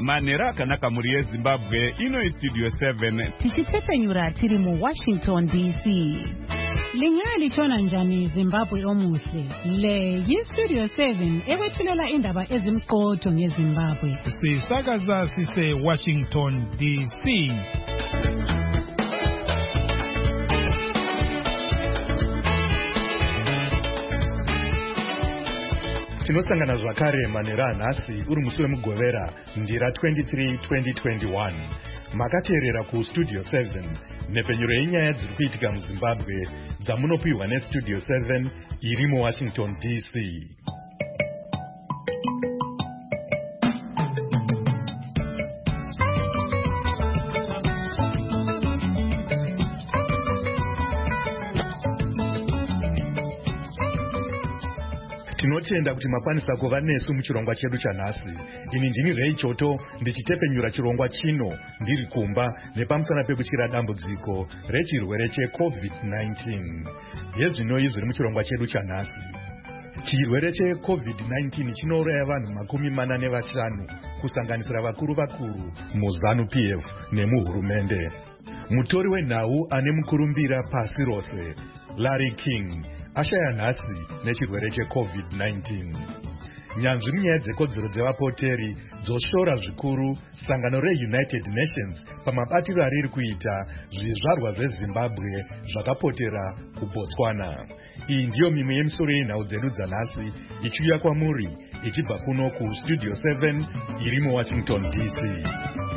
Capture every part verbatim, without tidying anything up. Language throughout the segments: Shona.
manhero akanaka mhuri yezimbabwe. Ino Studio seven tichitepfenyura tiri mu Washington D C. Lingalithola njani Zimbabwe omuhle? Le yi-Studio seven ekwethulela indaba ezimqotho ngeZimbabwe. Sisakaza sise Washington D C. Tinosangana zvakare manhero anhasi uri musi wemugovera ndira twenty-three twenty twenty-one. Makateerera ku Studio seven nepfenyuro yenyaya dziri kuitika muZimbabwe dzamunopiwa neStudio seven iri muWashington D C. Tinotenda kuti makwanisa kuva nesu muchirongwa chedu chanhasi. Ini ndini Ray Choto ndichitepfenyura chirongwa chino ndiri kumba nepamusana pekutyira dambudziko rechirwere cheCovid nineteen. Yezvinoi zviri muchirongwa chedu chanhasi. Chirwere cheCovid nineteen chinouraya vanhu makumi mana nevashanu kusanganisira vakuru vakuru muZANU P F nemuhurumende. Mutori wenhau ane mukurumbira pasi rose Larry King ashaya nhasi nechirwere cheCovid nineteen. Nyanzvi munyaya dzekodzero dzevapoteri dzoshora zvikuru sangano reUnited Nations pamabatiro ariri kuita zvizvarwa zveZimbabwe zvakapotera kuBotswana. Iyi ndiyo mimwe yemisoro yenhau dzedu dzanhasi ichiuya kwamuri ichibva kuno kuStudio seven iri muWashington D C.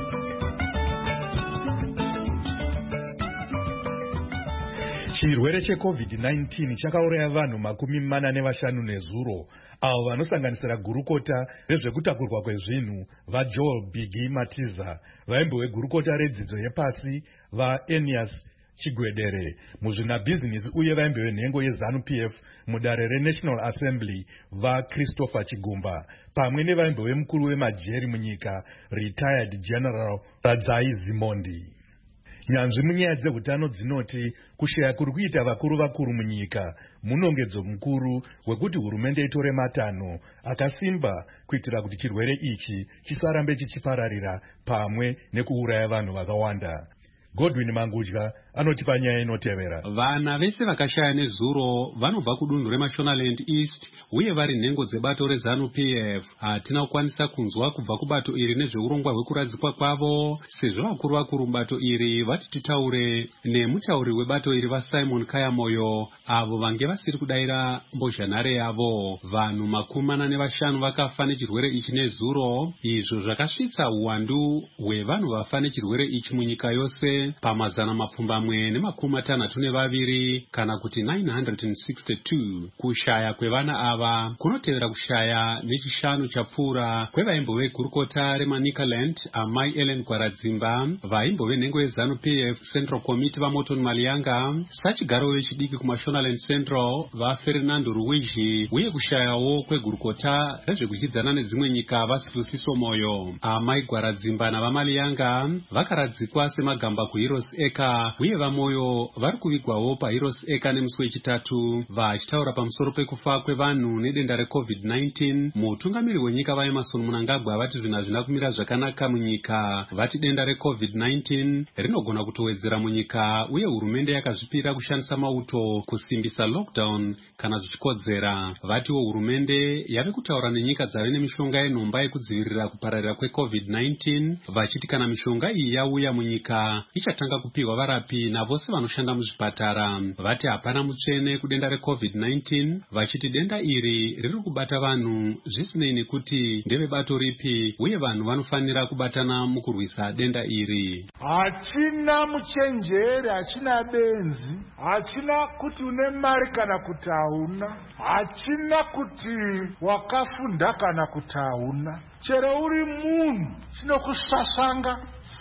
Chirwere cheCovid nineteen chakauraya vanhu makumi mana nevashanu nezuro, avo vanosanganisira gurukota rezvekutakurwa kwezvinhu vaJoel Biggie Matiza, vaimbo vegurukota redzidzo yepasi vaEnias Chigwedere, muzvinabhizinisi uye vaimbo venhengo yeZANU P F mudare reNational Assembly vaChristopher Chigumba, pamwe nevaimbo vemukuru wemajeri munyika Retired General Radzai Zimondi. Nyanzvi munyaya dzehutano dzinoti kushaya kuri kuita vakuru vakuru munyika munongedzo mukuru wekuti hurumende itore matanho akasimba kuitira kuti chirwere ichi chisarambe chichipararira pamwe nekuuraya vanhu vakawanda. Godwin Mangudya anotipa nyaya inotevera. Vana vese vakashaya nezuro vanobva kudunhu reMashonaland East uye vari nhengo dzebato reZANU P F. Hatina kukwanisa kunzwa kubva kubato iri nezveurongwa hwekuradzikwa kwavo, sezvo vakuru vakuru mubato iri vati titaure nemutauri webato iri vaSimon Kayamoyo, avo vange vasiri kudayira mbozhanhare yavo. Vanhu makumi mana nevashanu vakafa nechirwere ichi nezuro, izvo zvakasvitsa uwandu hwevanhu vafa nechirwere ichi munyika yose pamazana mapfumbamwe nemakumi matanhatu nevaviri kana kuti nine hundred sixty-two. Kushaya kwevana ava kunotevera kushaya nechishanu chapfuura kwevaimbove vegurukota reManicaland amai Ellen Gwaradzimba, vaimbo venhengo yeZANU P F Central Committee vaMorton Malianga, sachigaro vechidiki kuMashonaland Central vaFernando Ruigi, uye kushayawo kwegurukota rezvekudyidzana nedzimwe nyika vaSibusiso Moyo. Amai Gwaradzimba navamalianga vakaradzikwa semagamba kuHeroes Eka, uye vaMoyo vari kuvigwawo paHeroes Eka nemusi wechitatu. Vachitaura pamusoro pekufa kwevanhu nedenda reCovid nineteen, mutungamiri wenyika vaEmmerson Mnangagwa vati zvinhu hazvina kumira zvakanaka munyika. Vati denda reCovid nineteen rinogona kutowedzera munyika, uye hurumende yakazvipira kushandisa mauto kusimbisa lockdown kana zvichikodzera. Vatiwo hurumende yave kutaura nenyika dzave nemishonga yenhomba yekudzivirira kupararira kweCovid nineteen, vachiti kana mishonga iyi yauya munyika ichatanga kupiwa varapi navose vanoshanda muzvipatara. Vati hapana mutsvene kudenda reCovid nineteen, vachiti denda iri riri kubata vanhu zvisinei nekuti ndevebato ripi, uye vanhu vanofanira kubatana mukurwisa denda iri. Hachina muchenjeri, hachina benzi, hachina kuti une mari kana kuti hauna, hachina kuti wakafunda kana kuti hauna. Chero uri munhu chinokusasanga.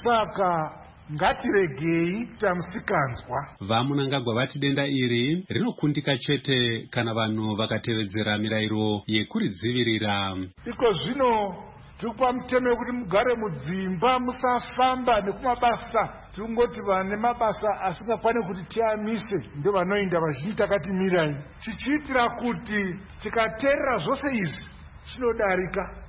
Saka ngatiregei tamusikanzwa. VaMnangagwa vati denda iri rinokundika chete kana vanhu vakatevedzera mirayiro yekuridzivirira. Iko zvino tikupa mutemo wekuti mugare mudzimba, musafamba nekumabasa. Tingoti vane mabasa asingakwane kuti tiamise ndio vanoenda vazhinji takatimirai, tichiitira kuti tikateerera zvose izvi chinodarika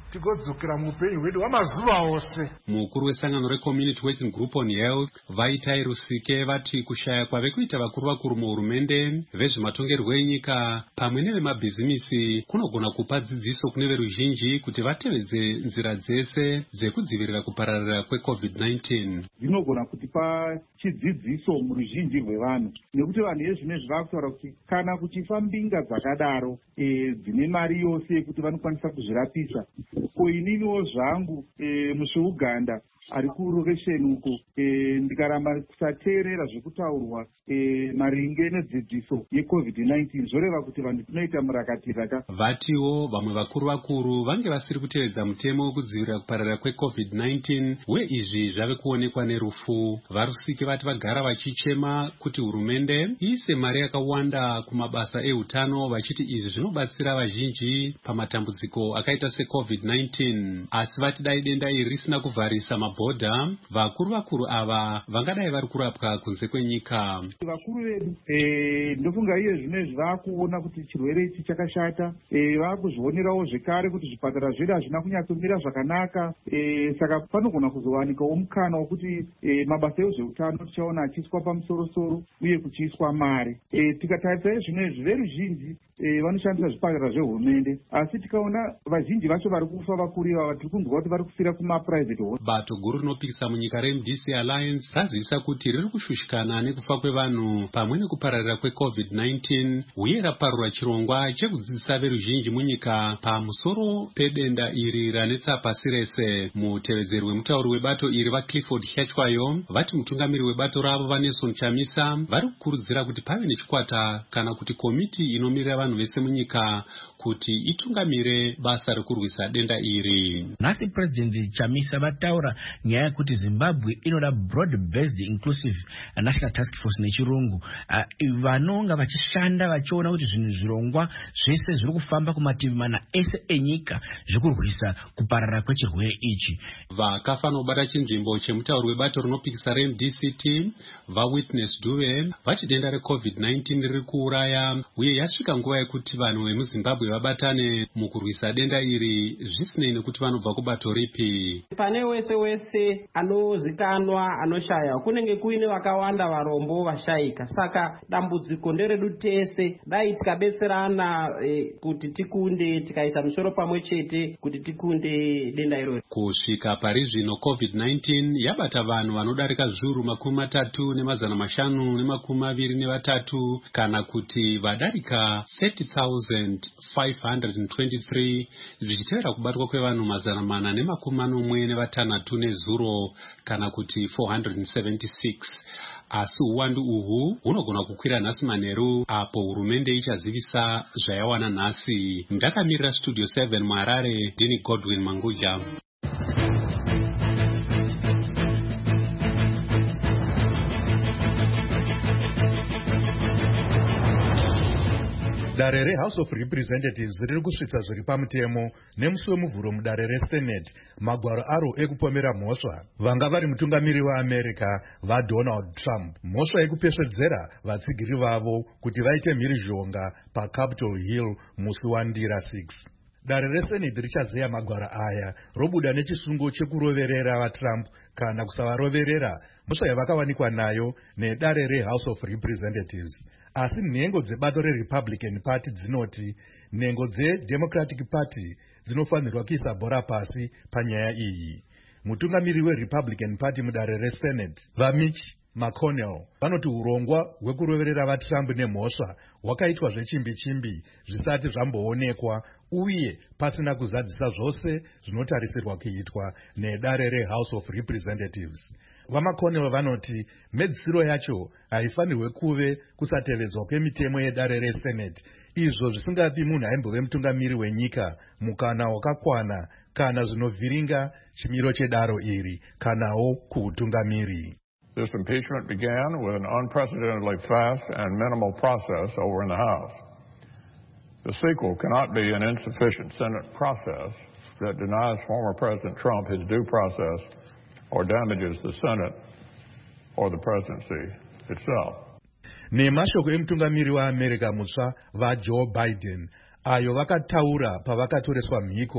tigodzokera muupenyu hwedu hwamazuva ose. Mukuru wesangano reCommunity Working Group on Health Vaitai Rusike vati kushaya kwave kuita vakuru vakuru muhurumende vezvematongerwo enyika pamwe nevemabhizimisi kunogona kupa dzidziso kune veruzhinji kuti vatevedze nzira dzese dzekudzivirira kupararira kwecovid nineteen. Zvinogona kutipa chidzidziso muruzhinji rwevanhu nekuti vanhu vezvinezvi vakutaura kuti kana kuchifa mbinga dzakadaro dzine mari yose yekuti vanokwanisa kuzvirapisa. Ko ininiwo zvangu muchiuganda ari kurokesheni uko ndikaramba kusateerera zvekutaurwa maringe nedzidziso yecovid nineteen zvoreva kuti vanhu tinoita murakatira. Vatiwo vamwe vakuru vakuru vange vasiri kutevedza mutemo wekudzivirira kupararira kwecovid nineteen uye izvi zvave kuonekwa nerufu. Varusike vati vagara vachichema kuti hurumende iise mari yakawanda kumabasa eutano vachiti izvi zvinobatsira vazhinji pamatambudziko akaita secovid nineteen. Asi vati dai denda iri risina kuvharisa mabhodha vakuru vakuru ava vangadai vari kurapwa kunze kwenyika. Vakuru vedu ndofunga iye zvinezvi vakuona kuti chirwere ichi chakashata, vakuzvionerawo zvekare kuti zvipatara zvedu hazvina kunyatsomira zvakanaka, saka panogona kuzowanikawo mukana wekuti mabasa ezveutano tichaona achiiswa pamusoro-soro uye kuchiiswa mari. Tikatarisa zvinezvi veruzhinji vanoshandisa zvipatara zvehurumende, asi tikaona vazhinji vacho vari kufa vakuru ivava tiri kunzwa kuti vari kufira kumaprivate hospital. Bato guru rinopikisa munyika reM D C Alliance razivisa kuti riri kushushikana nekufa kwevanhu pamwe nekupararira kwecovid nineteen uye raparura chirongwa chekudzidzisa veruzhinji munyika pamusoro pedenda iri ranetsa pasi rese. Mutevedzeri wemutauri webato iri vaClifford Hyachwayo vati mutungamiri webato ravo vaNelson Chamisa vari kukurudzira kuti pave nechikwata kana kuti komiti inomirira vanhu vese munyika kuti itungamire basa rekurwisa denda iri. Nhasi President Chamisa vataura nyaya yekuti Zimbabwe inoda broad based inclusive national task force nechirungu uh, vanonga vachishanda vachiona kuti zvinhu zvirongwa zvese zviri kufamba kumativi mana ese enyika zvekurwisa kuparara kwechirwere ichi. Vakafa nobata chinzvimbo chemutauri webato rinopikisa reM D C T vaWitness Duve vati denda recovid nineteen riri kuuraya uye yasvika nguva yekuti vanhu vemuZimbabwe vabatane mukurwisa denda iri zvisinei nekuti vanobva kubato ripi. Pane wese wese anozikanwa anoshaya kunenge kuine vakawanda varombo vashayika, saka dambudziko nderedu tese. Dai tikabetserana e, kuti tikunde tikaisa misoro pamwe chete kuti tikunde denda iro. Kusvika pari zvino covid nineteen yabata vanhu vanodarika zviuru makumi matatu nemazana mashanu nemakumi maviri nevatatu kana kuti vadarika thirty thousand five hundred twenty-three zvichitevera kubatwa kwevanhu mazana mana nemakumi manomwe nevatanhatu nezuro kana kuti four hundred seventy-six. Asi uwandu uhu hunogona kukwira nhasi manheru apo hurumende ichazivisa zvayawana nhasi. Ndakamirira Studio seven muHarare, ndini Godwin Manguja. Dare reHouse of Representatives riri kusvitsa zviri pamutemo nemusi wemuvhuro mudare reSenate magwaro aro ekupomera mhosva vanga vari mutungamiri weAmerica vaDonald Trump, mhosva yekupesvedzera vatsigiri vavo kuti vaite mhirizhonga paCapitol Hill musi waNdira six. Dare reSenate richazeya magwaro aya robuda nechisungo chekuroverera vaTrump kana kusavaroverera, mhosva yavakawanikwa nayo nedare reHouse of Representatives. Asi nhengo dzebato reRepublican Party dzinoti nhengo dzeDemocratic Party dzinofanirwa kuisa bhora pasi panyaya iyi. Mutungamiri weRepublican Party mudare reSenate vaMitch McConnell vanoti urongwa hwekuroverera vaTrump nemhosva hwakaitwa zvechimbi-chimbi zvisati zvamboonekwa uye pasina kuzadzisa zvose zvinotarisirwa kuitwa nedare reHouse of Representatives. VaMcConnell vanoti medzisiro yacho haifanirwe kuve kusatevedzwa kwemitemo yedare reSenate, izvo zvisingapi munhu aimbove mutungamiri wenyika mukana wakakwana kana zvinovhiringa chimiro chedaro iri kanawo kuutungamiri. This impeachment began with an unprecedentedly fast and minimal process over in the House. The sequel cannot be an insufficient Senate process that denies former President Trump his due process or damages the Senate or the presidency itself. Nemashoko emutungamiri weAmerica mutsva vaJoe Biden ayo vakataura pavakatoreswa mhiko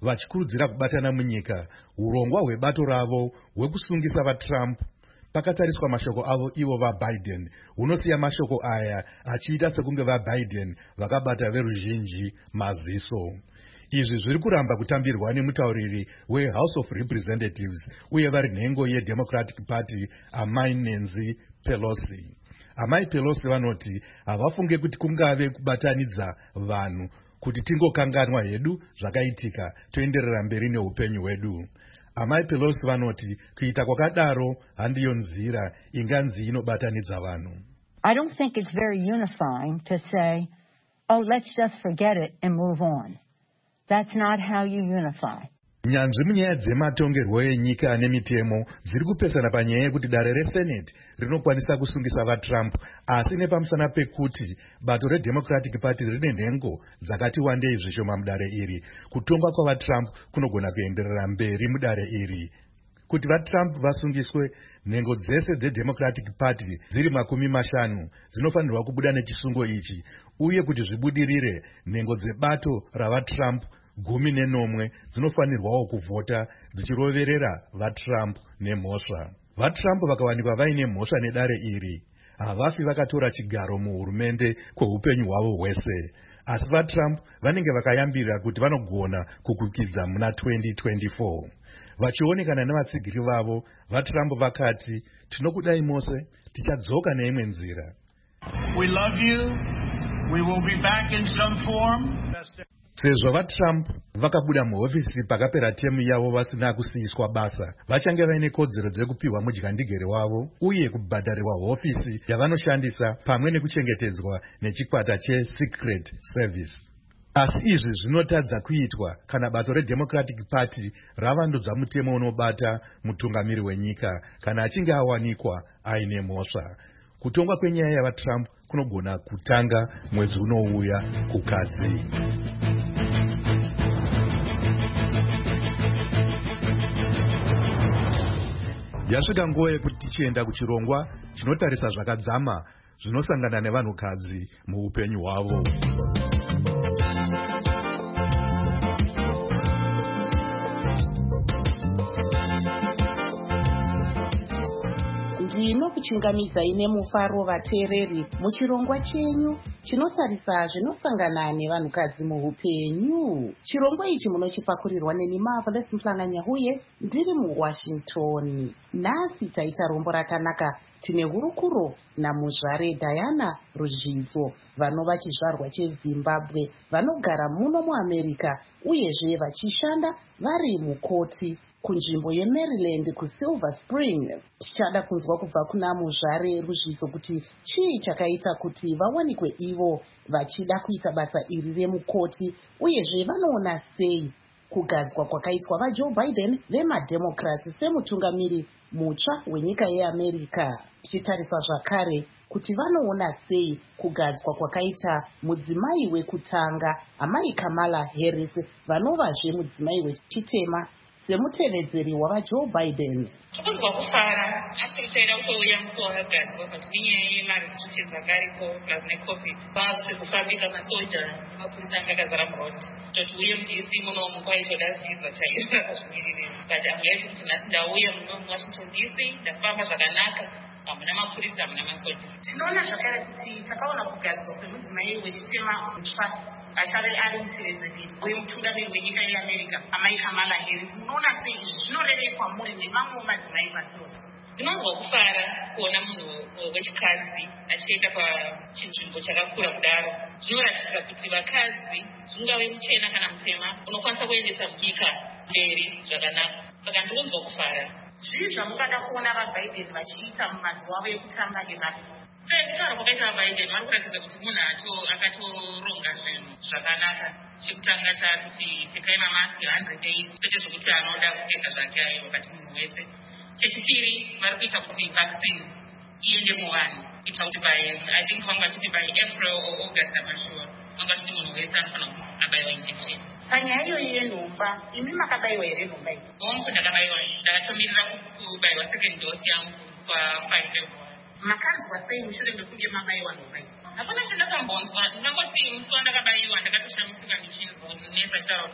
vachikurudzira kubatana munyika. Urongwa hwebato ravo hwekusungisa vaTrump pakatariswa mashoko avo ivo vaBiden unosiya mashoko aya achiita sekunge vaBiden vakabata veruzhinji maziso. Izvi zviri kuramba kutambirwa nemutauriri weHouse of Representatives uye vari nhengo yeDemocratic Party amai Nancy Pelosi. Amai Pelosi vanoti havafunge kuti kungave kubatanidza vanhu kuti tingokanganwa hedu zvakaitika toenderera mberi neupenyu hwedu. Amai Pelosi vanoti kuita kwakadaro handiyo nzira inganzi inobatanidza vanhu. I don't think it's very unifying to say, oh, let's just forget it and move on. That's not how you unify. Nyanzvi munyaya dzematongerwo enyika nemitemo dziri kupesana panyaya yekuti dare reSenate rinokwanisa kusungisa vaTrump, asi nepamusana pekuti bato reDemocratic Party rine nhengo dzakati wandei zvishoma mudare iri, kutongwa kwavaTrump kunogona kuenderera mberi mudare iri. Kuti vaTrump vasungiswe, nhengo dzese dzeDemocratic Party dziri makumi mashanu dzinofanirwa kubuda nechisungo ichi, uye kuti zvibudirire nhengo dzebato ravaTrump gumi nenomwe dzinofanirwawo kuvhota dzichiroverera vaTrump nemhosva. VaTrump vakawanikwa vaine mhosva nedare iri, havafi vakatora chigaro muhurumende kweupenyu hwavo hwese, asi vaTrump vanenge vakayambira kuti vanogona kukukidza muna twenty twenty-four. Vachionekana nevatsigiri vavo, vaTrump vakati, tinokudai mose, tichadzoka neimwe nzira. We love you. We will be back in some form. Sezvo vaTrump vakabuda muhofisi pakapera temu yavo vasina kusiyiswa basa, vachange vaine kodzero dzekupiwa mudyandigere wavo uye kubhadharirwa hofisi yavanoshandisa pamwe nekuchengetedzwa nechikwata cheSecret Service. Asi izvi zvinotadza kuitwa kana bato reDemocratic Party ravandudza mutemo unobata mutungamiri wenyika kana achinge awanikwa aine mhosva. Kutongwa kwenyaya yavaTrump kunogona kutanga mwedzi unouya kukadzi. Yasvika nguva yekuti tichienda kuchirongwa chinotarisa zvakadzama zvinosangana nevanhukadzi muupenyu hwavo. Ndino kuchingamidzai nemufaro vateereri muchirongwa chenyu chinotarisa zvinosangana nevanhukadzi muupenyu. Chirongwa ichi munochipakurirwa neni Marvelous Mhlanganya uye ndiri muWashington. Nhasi taita rombo rakanaka. Tine hurukuro namuzvare Diana Ruzvidzo vanova chizvarwa cheZimbabwe vanogara muno muAmerica uyezve vachishanda vari mukoti kunzvimbo yeMaryland kuSilver Spring. Tichada kunzwa kubva kuna muzvare Ruzvidzo kuti chii chakaita kuti vawanikwe ivo vachida kuita basa iri remukoti uyezve vanoona sei kugadzwa kwakaitwa vaJoe Biden vemademocrats semutungamiri mutsva wenyika yeAmerica. Tichitarisa zvakare kuti vanoona sei kugadzwa kwakaita mudzimai wekutanga amai Kamala Harris vanovazve mudzimai wechitema semutevedzeri wavaJoe Biden. Tinonzwa kufara asi tichaida kutouya musi wakagadzwa kuti nenyaya yemarestrictions akaripo plus necovid vakusi kufambika masoja mapurisa anga akazara murondi toti uye mudc muno mukwaitoda vhiza chaiyo akazvimirira but amuyati kuti nhasi ndauya muno muwashington D C ndakufamba zvakanaka hamuna mapurisa hamuna masoja. Tinoona zvakare kuti takaona kugadzwa kwemudzimai wechitema mutsva achave ari mutevedzeri wemutungamiri wenyika yeAmerica amai Kamala Harris. Munoona sei izvi zvinorevei kwamuri nemamwe madzimai madosi? Ndinonzwa kufara kuona munhu wechikadzi achienda pachinzvimbo chakakura kudaro. Zvinoratidza kuti vakadzi zvingave muchena kana mutema unokwanisa kuendesa nyika mberi zvakanaka. Saka ndinonzwa kufara. Zvii zvamungada kuona vaBiden vachiita mumazuva avo ekutanga ebasa? Sekutaura kwakaita vaBiden vari kuratidza kuti munhu akatoronga zvinhu zvakanaka. Chekutanga chakuti pfekai mamaski one hundred days kwete zvokuti anoda kupfeka zvake ayo wakati munhu wese. Chechipiri vari kuita kuti vaccine iende muvanhu kuita kuti by I think vanga vachiti by April or August I'm not sure vanga vachiti munhu wese anofanira abayiwa injection. Panyaya iyoyi yenhomba imi makabayiwa here nhomba iyi? Hongu ndakabayiwa, ndakatomirira kubayiwa second dose yangu pafive February. Makanzwa sei mushure mekunge mabayiwa nhomba iyi? Hapana chandakambonzwa, ndingangoti musi wandakabayiwa ndakatoshamisika ndichinzwa kuti nesi achitaura kuti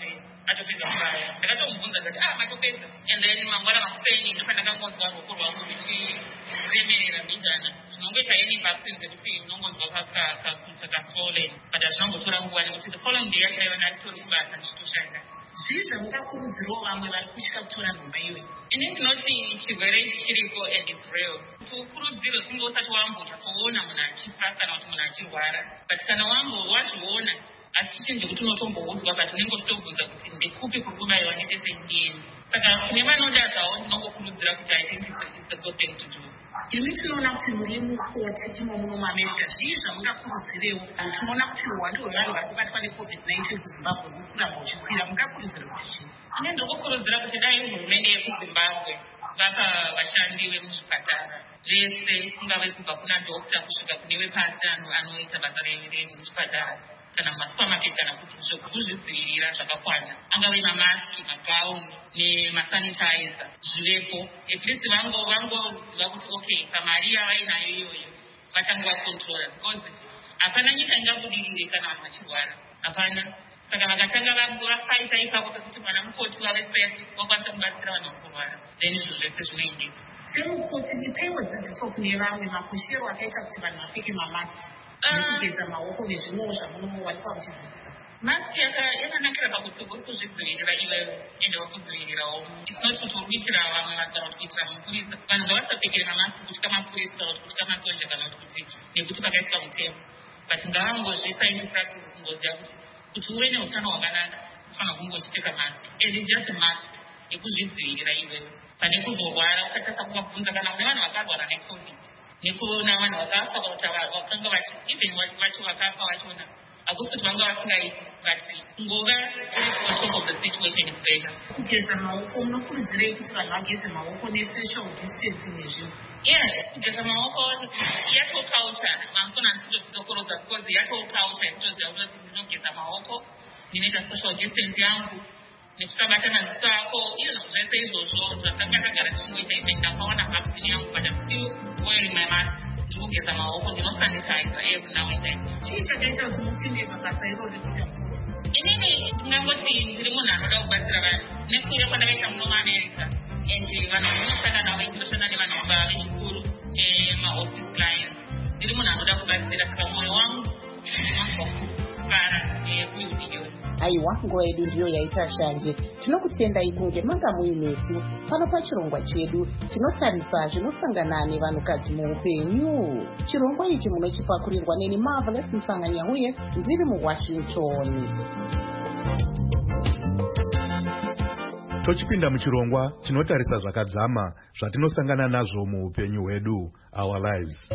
atopedza kubaya. Ndakatomubvunza kuti ah matopedza. And then mangwana maspain ndopandakangonzwa ruoko rwangu ruchiremerera mbijana. Zvinongoita any vaccine dzekuti unongonzwa kakuta kasole. But azvinongotora nguva nekuti the following day yachaiva ndatitori kubasa ndichitoshanda. Zvii zvamungakurudzirawo vamwe vari kutya kutora nhomba iyoyi? Ini ndinoti chirwere ichi chiriko and it's real. Ukurudzirwe kunge usati wambonyatsoona munhu achifa kana kuti munhu achirwara. But kana wambo wazviona asi chinje kuti unotomboudzwa but unenge uchitobvunza kuti ndekupi kuri kubayiwa netesendieni. Saka kune vanoda zvawo ndinongokurudzira kuti I think it's the good thing to do. Imi tinoona kuti muri mukoti timo muno muAmerica. Zvii zvamungakurudzirewo? Tinoona kuti uwandu hwevanhu vari kubatwa necovid nineteen kuZimbabwe uri kuramba uchikwira. Mungakurudzira kuti chii? Ine ndinokurudzira kuti dai hurumende yekuZimbabwe vapa vashandi vemuzvipatara vese kungave kubva kuna dokta kusvika kune vepasi anoita basa remuchipatara kana mumasupamaketi kana kuti zvekuzvidzivirira zvakakwana angave mamaski magauni nemasanitizer zvivepo at least vangoziva kuti okay pamari yavainayo iyoyo vatange vakontrola because hapana nyika ingabudirire kana vanhu vachirwara hapana. Saka vakatanga vafaita ipapo pekuti mwana mukoti wave safe wakwanisa kubatsira vanhu vakurwara then izvo zvese zvinoendeka. Semukoti ndipaiwo dzidziso kune vamwe makoshero akaita kuti vanhu vapfeke mamaski nekugeza maoko nezvimwewo zvamunowanikwa muchidzidzisa. Maski yakanakira pakuti uri kuzvidzivirira iwewe ende wakudzivirirawo. It's not kuti uri kuitira vamwe kana kuti kuitira mapurisa. Vanhu ngavasapfekere mamaski kutya mapurisa kana kutya masoja kana kuti nekuti pakaiswa mutemo. But ngavangozviisa into practice kungoziva kuti kuti uve neutano hwakanaka ufanira kunge uchipfeka maski. And it's just a mask yekuzvidzivirira iwewe pane kuzorwara ukatasa kuvabvunza kana une vanhu vakarwara necovid nekuona vanhu vakafa kana kuti vakanga vachi even vacho vakafa vachona hakusi kuti vanga vasingaiti but kungova uri on top of the situation is better. Kugeza maoko munokurudzirei kuti vanhu vageze maoko nesocial distancing nezvinhu? Yeah, kugeza maoko yatoculture mansona ndinotokurodza because yatoculture inotoziva kuti ndinogeza maoko ndinoita social distance yangu nekusabata maziso ako izvo zvese izvozvo zvatakagara tichingoita ipe ndakaona vaccine yangu but I'm still wearing my mask ndikugeza maoko ndinosanitizer every now and then. Chii chakaita kuti mupinde mabasa irori kuita kuti inini ndingangoti ndiri munhu anoda kubatsira vanhu nekuira kwandakaita muno muAmerica and vanhu vanoshanda navo ndinoshanda nevanhu vechikuru nemaoffice clients. Ndiri munhu anoda kubatsira saka mwoyo wangu unonzwa kufara nekuiudiyo. Aiwa, nguva yedu ndiyo yaita shanje. Tinokutendai kunge manga muinesu pano pachirongwa chedu tinotarisa zvinosangana nevanhukadzi muupenyu. Chirongwa ichi munochipakurirwa neni Marvelous Msanganyahuye ndiri muWashington. Tochipinda muchirongwa tinotarisa zvakadzama zvatinosangana nazvo muupenyu hwedu, our lives.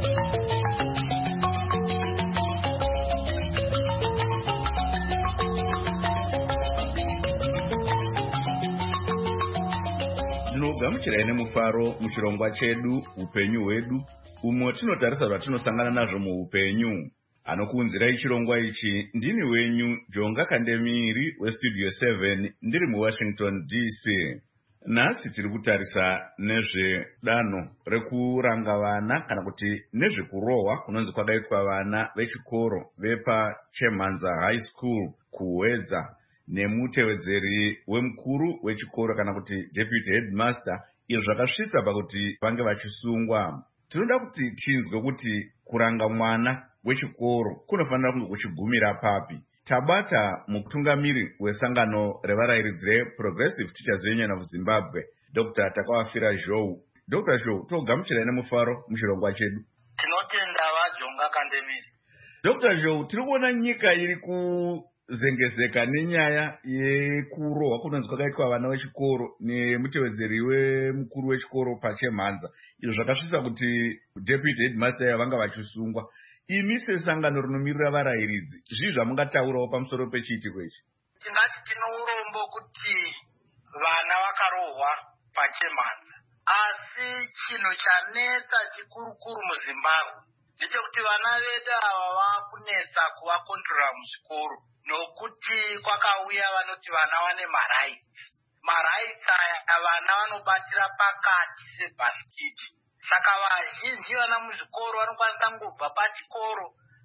Gamuchirai nemufaro muchirongwa chedu upenyu hwedu umwe tinotarisa zvatinosangana nazvo muupenyu. Anokuunzirai chirongwa ichi ndini wenyu Jonga Kandemiri westudio seven ndiri muWashington D C. Nhasi tiri kutarisa nezvedano rekuranga vana kana kuti nezvekurohwa kunonzi kwakaitwa vana vechikoro vepaChemhanza High School kuWedza nemutevedzeri wemukuru wechikoro kana kuti deputy headmaster, izvo zvakasvitsa pakuti vange vachisungwa. Tinoda kuti tinzwe kuti kuranga mwana wechikoro kunofanira kunge kuchigumira papi. Tabata mutungamiri wesangano revarayiridzi reProgressive Teachers Union of Zimbabwe, Doctor Takawafira Zhou. Doctor Zhou, togamuchirai nemufaro muchirongwa chedu. Tinotenda vaJonga Kandemiri. Doctor Zhou, tiri kuona nyika iri ku zengezeka nenyaya yekurohwa kunonzi kwakaitwa vana vechikoro nemutevedzeri wemukuru wechikoro paChemhanza. Izvo zvakasvitsa kuti deputy headmaster vanga vachisungwa. Imi sesangano rinomirira varayiridzi, zvii zvamungataurawo pamusoro pechiitiko ichi? Tingati tino urombo kuti vana vakarohwa paChemhanza. Asi chinhu chanetsa chikurukuru muZimbabwe ndechekuti vana vedu ava vakunetsa kuvakontrola muzvikoro. Nokuti kwakauya vanoti vana vane marights. Marights aya vana vanobatira pakati sebhasikiti. Saka vazhinji vana muzvikoro vanokwanisa ngobva pachikoro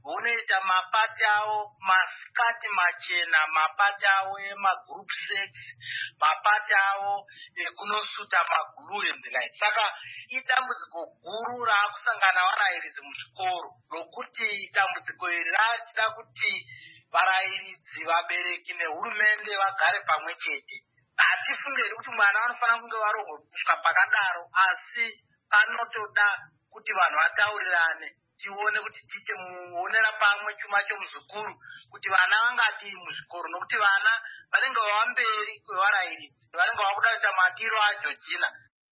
unoita mapati avo masikati machena, mapati avo emagroup sex, mapati avo ekunosuta maguru and the like. Saka idambudziko guru raakusangana varayiridzi muzvikoro rokuti dambudziko iri rachida kuti varayiridzi, vabereki nehurumende vagare pamwe chete. Hatifungeri kuti mwana vanofanira kunge varohwe kusvika pakadaro, asi panotoda kuti vanhu vataurirane, tione kuti tichimuonera pamwe chuma chomuzukuru kuti vana vangadii muzvikoro, nokuti vana vanenge vavamberi kwevarayiridzi, vanenge vakuda kuita madiro aJorgina.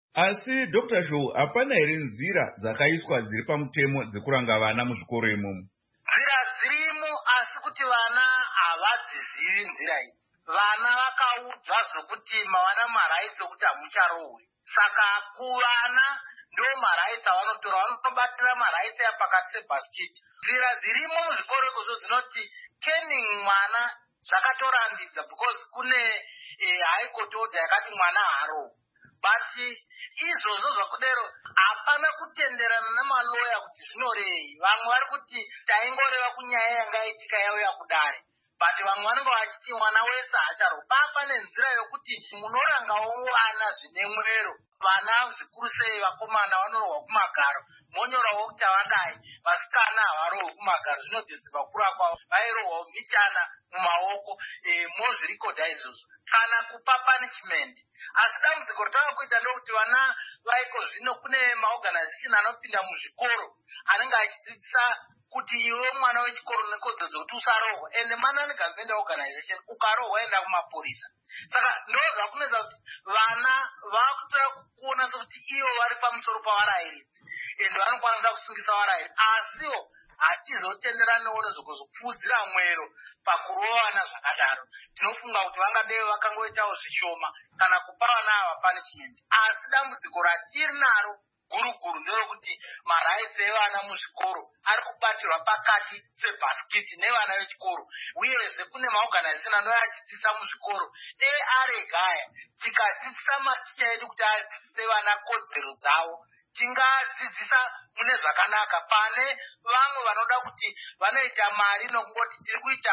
Asi Doctor Show, hapana here nzira dzakaiswa dziri pamutemo dzekuranga vana muzvikoro imomo? Nzira dzirimo, asi kuti vana havadzizivi nzira idzi. Vana vakaudzwa zvokuti mavana maraisi okuti hamucharohwe. Saka kuvana ndo maraisi avanotora, vanobatira maraisi apakati sebhasikiti. Nzira dzirimo muzvikoro ikozvo dzinoti kening mwana zvakatorandidza, because kune eh, high court order yakati mwana haarohwe. But izvozvo zvakudero hapana kutenderana namaloya kuti zvinorei. Vamwe vari kuti taingoreva kunyaya yanga yaitika yauya kudare. But vamwe vanenge vachiti mwana wese hacharohwa. Papa nenzira yokuti munorangawo vana zvine mwero. Vana zvikuru sei vakomana vanorohwa kumagaro, monyorawo kuti havadai, vasikana havarohwi kumagaro. Zvinodhedzerwa kura kwavo, vairohwawo mbichana mumaoko, e, mozvirikodha izvozvo kana kupa punishment. Asi dambudziko rotava kuita ndokuti vana vaiko zvino kune maorganization anopinda muzvikoro anenge achidzidzisa kuti iwe mwana wechikoro nekodzero dzokuti usarohwa, ende mana negavhenda organization ukarohwa enda kumapurisa. Saka ndo zvakunoita kuti vana vakutora kuona sekuti ivo vari pamusoro pavarayiridzi ende vanokwanisa kusungisa varayiridzi, asiwo hatizotenderaniwo nezvokuzopfudzira mwero pakurova vana zvakadaro. Tinofunga kuti vangadei vakangoitawo zvishoma kana kupa vana ava punishment. Asi dambudziko ratiri naro guru-guru nderokuti maraisi evana muzvikoro ari kubatirwa pakati sebhasikiti nevana vechikoro, uyezve kune maorganization anouya achidzidzisa muzvikoro. Dei aregaya tikadzidzisa maticha edu kuti adzidzise vana kodzero dzavo, tingadzidzisa mune zvakanaka, pane vamwe vanoda kuti vanoita mari nokungoti tiri kuita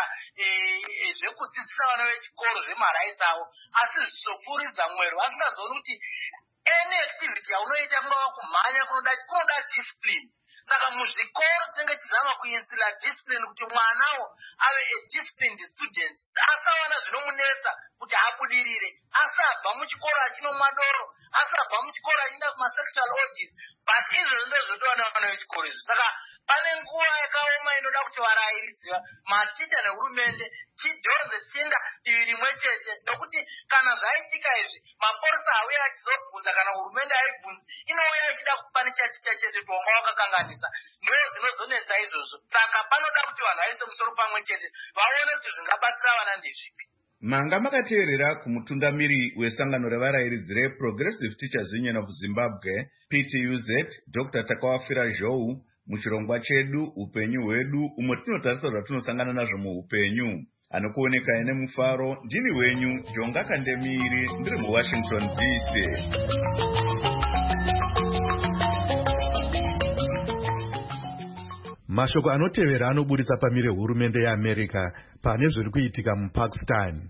zvekudzidzisa vana vechikoro zvemaraisi avo, asi zvichizopfuuridza mwero, vasingazooni kuti any activity yaunoita kungava kumhanya kunoda kunoda discipline. Saka muzvikoro tinenge tizama kuinsila discipline kuti mwanawo ave a disciplined student, asawana zvinomunesa kuti abudirire, asabva muchikoro achinomwa doro, asabva muchikoro achienda kumasexual orgies. But izvozvo ndozvotowana vana vechikoro izvo. Saka pane nguva yakaoma inoda kuti varayiridzi, maticha nehurumende tidhonze tsinga divi rimwe chete, nokuti kana zvaitika izvi mapurisa auya achizobvunza kana hurumende aibvunza, inouya ichida kupanisha ticha chete tonga wakakanganisa. Ndo zvinozonetsa izvozvo. Saka panoda kuti vanhu vaise musoro pamwe chete vaone kuti zvingabatsira vana ndezvipi. Manga makateerera kumutungamiri wesangano revarayiridzi reProgressive Teachers Union of Zimbabwe P T U Z Doctor Takawafira Zhou muchirongwa chedu upenyu hwedu, umwe tinotarisa zvatinosangana nazvo muupenyu. Anokuoneka ine mufaro, ndini wenyu Jonga Kandemiri, ndiri muWashington D C. Mashoko anotevera anoburitsa pamire hurumende yeAmerica pane zviri kuitika muPakistan.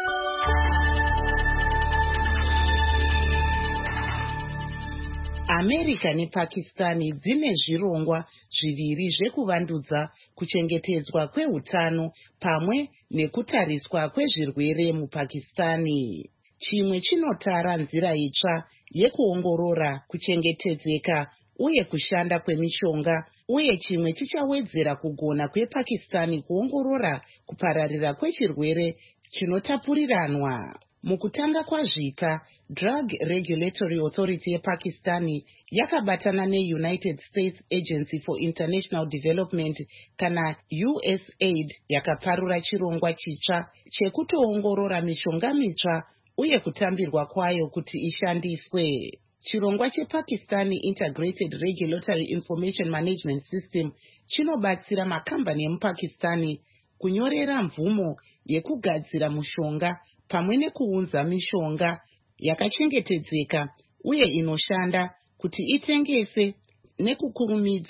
America nePakistani dzine zvirongwa zviviri zvekuvandudza kuchengetedzwa kwehutano pamwe nekutariswa kwezvirwere muPakistani. Chimwe chinotara nzira itsva yekuongorora kuchengetedzeka uye kushanda kwemishonga, uye chimwe chichawedzera kugona kwePakistani kuongorora kupararira kwechirwere chinotapuriranwa. Mukutanga kwazvika, Drug Regulatory Authority yePakistani yakabatana neUnited States Agency for International Development kana U S A I D yakaparura chirongwa chitsva chekutoongorora mishonga mitsva uye kutambirwa kwayo kuti ishandiswe. Chirongwa chePakistani Integrated Regulatory Information Management System chinobatsira makambani emuPakistani kunyorera mvumo yekugadzira mushonga pamwe nekuunza mishonga yakachengetedzeka uye inoshanda kuti itengese nekukurumidza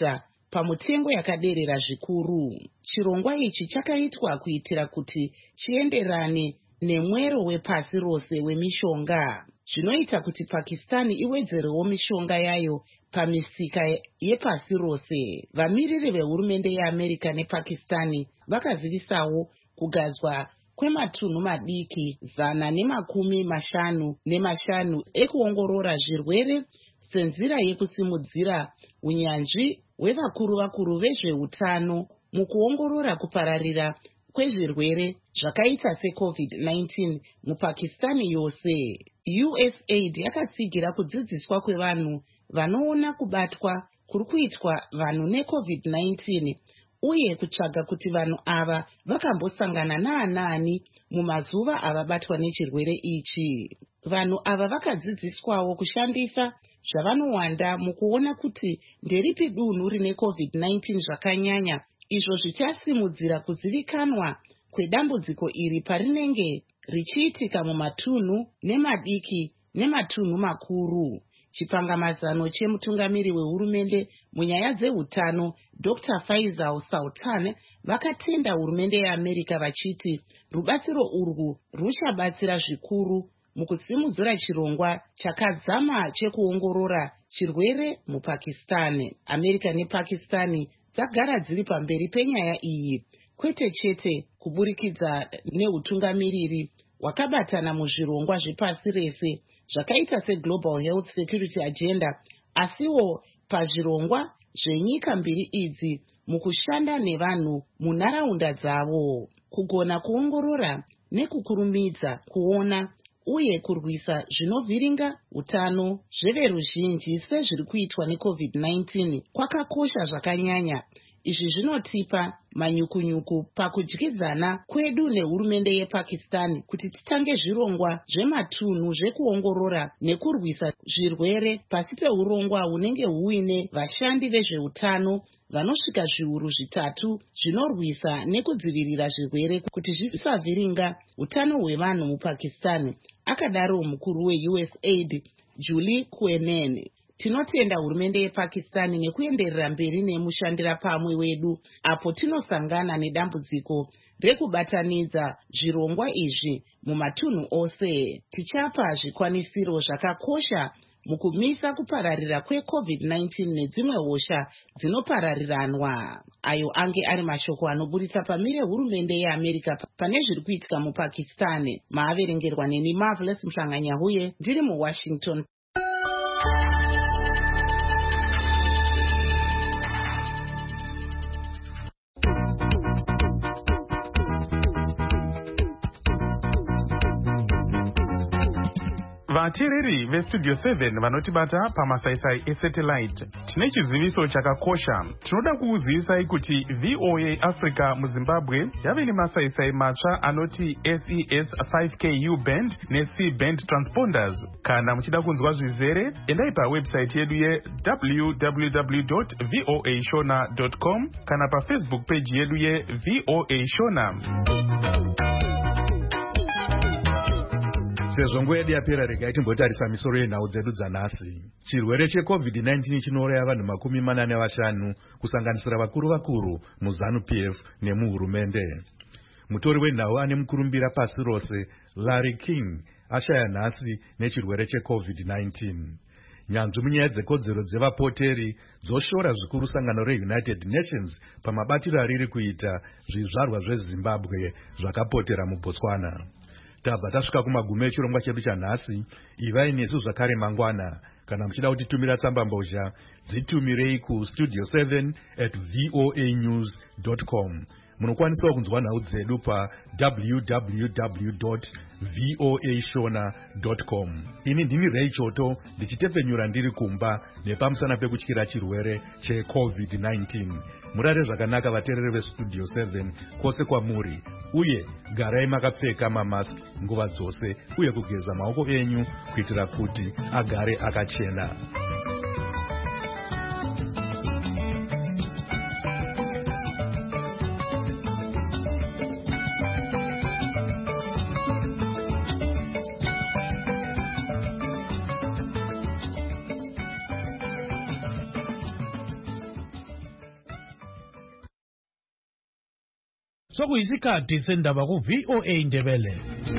pamutengo yakaderera zvikuru. Chirongwa ichi chakaitwa kuitira kuti chienderane nemwero wepasi rose wemishonga, zvinoita kuti Pakistan iwedzerewo mishonga yayo pamisika yepasi rose. Vamiriri vehurumende yeAmerica nePakistani vakazivisawo kugadzwa kwematunhu madiki zana nemakumi mashanu nemashanu ekuongorora zvirwere senzira yekusimudzira unyanzvi hwevakuru vakuru vezveutano mukuongorora kupararira kwezvirwere zvakaita secovid nineteen mupakistani yose. U S A I D yakatsigira kudzidziswa kwevanhu vanoona kubatwa kuri kuitwa vanhu necovid nineteen uye kutsvaga kuti vanhu ava vakambosangana naanani mumazuva avabatwa nechirwere ichi. Vanhu ava vakadzidziswawo kushandisa zvavanowanda mukuona kuti nderipi dunhu rine covid nineteen zvakanyanya, izvo zvichasimudzira kuzivikanwa kwedambudziko iri parinenge richiitika mumatunhu nemadiki nematunhu makuru. Chipangamazano chemutungamiri wehurumende munyaya dzeutano Doctor Faisal Sultan vakatenda hurumende yeAmerica vachiti rubatsiro urwu ruchabatsira zvikuru mukusimudzira chirongwa chakadzama chekuongorora chirwere mupakistani. America nepakistani dzagara dziri pamberi penyaya iyi, kwete chete kuburikidza neutungamiriri wakabatana muzvirongwa zvepasi rese zvakaita seGlobal Health Security Agenda, asiwo pazvirongwa zvenyika mbiri idzi mukushanda nevanhu munharaunda dzavo. Kugona kuongorora nekukurumidza kuona uye kurwisa zvinovhiringa utano zveveruzhinji sezviri kuitwa necovid nineteen kwakakosha zvakanyanya. Izvi zvinotipa manyukunyuku pakudyidzana kwedu nehurumende yePakistan kuti titange zvirongwa zvematunhu zvekuongorora nekurwisa zvirwere pasi peurongwa hunenge huine vashandi vezveutano vanosvika zviuru zvitatu zvinorwisa nekudzivirira zvirwere kuti zvisavhiringa utano hwevanhu mupakistan, akadaro mukuru weU S A I D Julie Quenen. Tinotenda hurumende yePakistani nekuenderera mberi nemushandira pamwe wedu apo tinosangana nedambudziko rekubatanidza zvirongwa izvi mumatunhu ose. Tichapa zvikwanisiro zvakakosha mukumisa kupararira kwecovid nineteen nedzimwe hosha dzinoparariranwa. Ayo ange ari mashoko anoburitsa pamire hurumende yeAmerica pane zviri kuitika mupakistani. Maaverengerwa neni Marvelous Mhlanganyahuye ndiri muWashington. Vateereri vestudio seven vanotibata pamasaisai esatellite, tine chiziviso chakakosha. Tinoda kukuzivisai kuti V O A Africa muZimbabwe yave nemasaisai matsva anoti S E S five K U band neC band transponders. Kana muchida kunzwa zvizere, endai pawebsite yedu ye w w w dot voa shona dot com kana pafacebook page yedu ye V O A Shona. Sezvo nguva yedu yapera, regai timbotarisa misoro yenhau dzedu dzanhasi. Chirwere checovid nineteen chinouraya vanhu makumi mana nevashanu kusanganisira vakuru vakuru muZanu P F nemuhurumende. Mutori wenhau ane mukurumbira pasi rose Larry King ashaya nhasi nechirwere checovid nineteen. Nyanzvi munyaya dzekodzero dzevapoteri dzoshora zvikuru sangano reUnited Nations pamabatiro ariri kuita zvizvarwa zveZimbabwe zvakapotera muBotswana. Tabva tasvika kumagumo echirongwa chedu chanhasi. Ivai nesu zvakare mangwana. Kana muchida kutitumira tsamba mbozha, dzitumirei ku studio seven at voa news dot com. Munokwanisawo kunzwa nhau dzedu pa w w w dot voa shona dot com. Ini ndini Ray Choto ndichitefenyura ndiri kumba nepamusana pekutyira chirwere checovid nineteen. Murare zvakanaka vateereri vestudio seven kwose kwamuri, uye garai makapfeka mamask nguva dzose uye kugeza maoko enyu kuitira kuti agare akachena. sokuyisikhathi sendaba ku V O A Ndebele.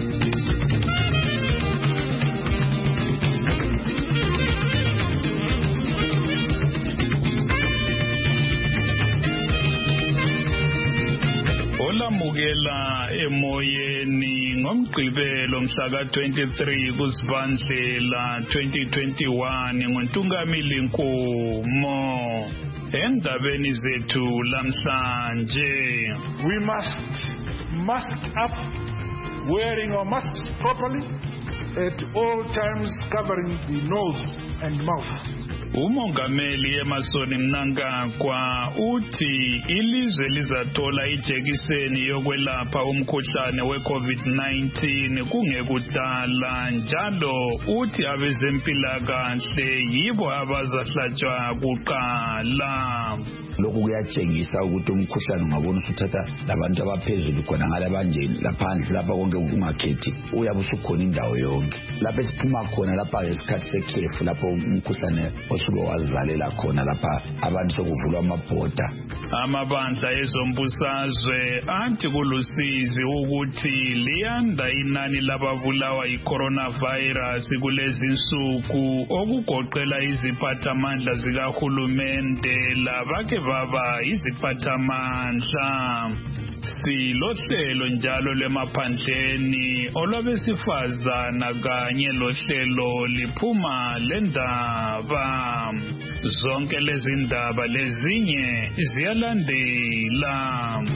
olamukela emoyeni ngomgqibelo mhla twenty-three kuZibandlela twenty twenty-one ngontungamili Nkomo. Endabeni zethu lamhlanje, we must mask up, wearing our masks properly at all times, covering the nose and mouth. Umongameli Emerson Mnangagwa uthi ilizwe lizathola ijekiseni yokwelapha umkhuhlane we-COVID nineteen kungekudala, njalo uthi abezempilakahle yibo abazahlatshwa kuqala. Lokhu kuyatshengisa ukuthi umkhuhlane ungabona usuthatha labantu abaphezulu khona ngale banjeni laphandle lapha konke ungakhethi uyabe usukhona indawo yonke lapha esiphuma khona lapha ngesikhathi sekhefu lapho umkhuhlane osuke wazivalela khona lapha abantu sokuvulwa amabhoda. Amabandla ezombusazwe athi kulusizi ukuthi liyanda inani lababulawa yi-coronavirus kulezi nsuku, okugoqela iziphathamandla zikahulumende labake baba iziphathamandla. Silohlelo njalo lemaphandleni olwabesifazana kanye lohlelo liphuma lendaba. Zonke lezi ndaba lezinye ziyalandela.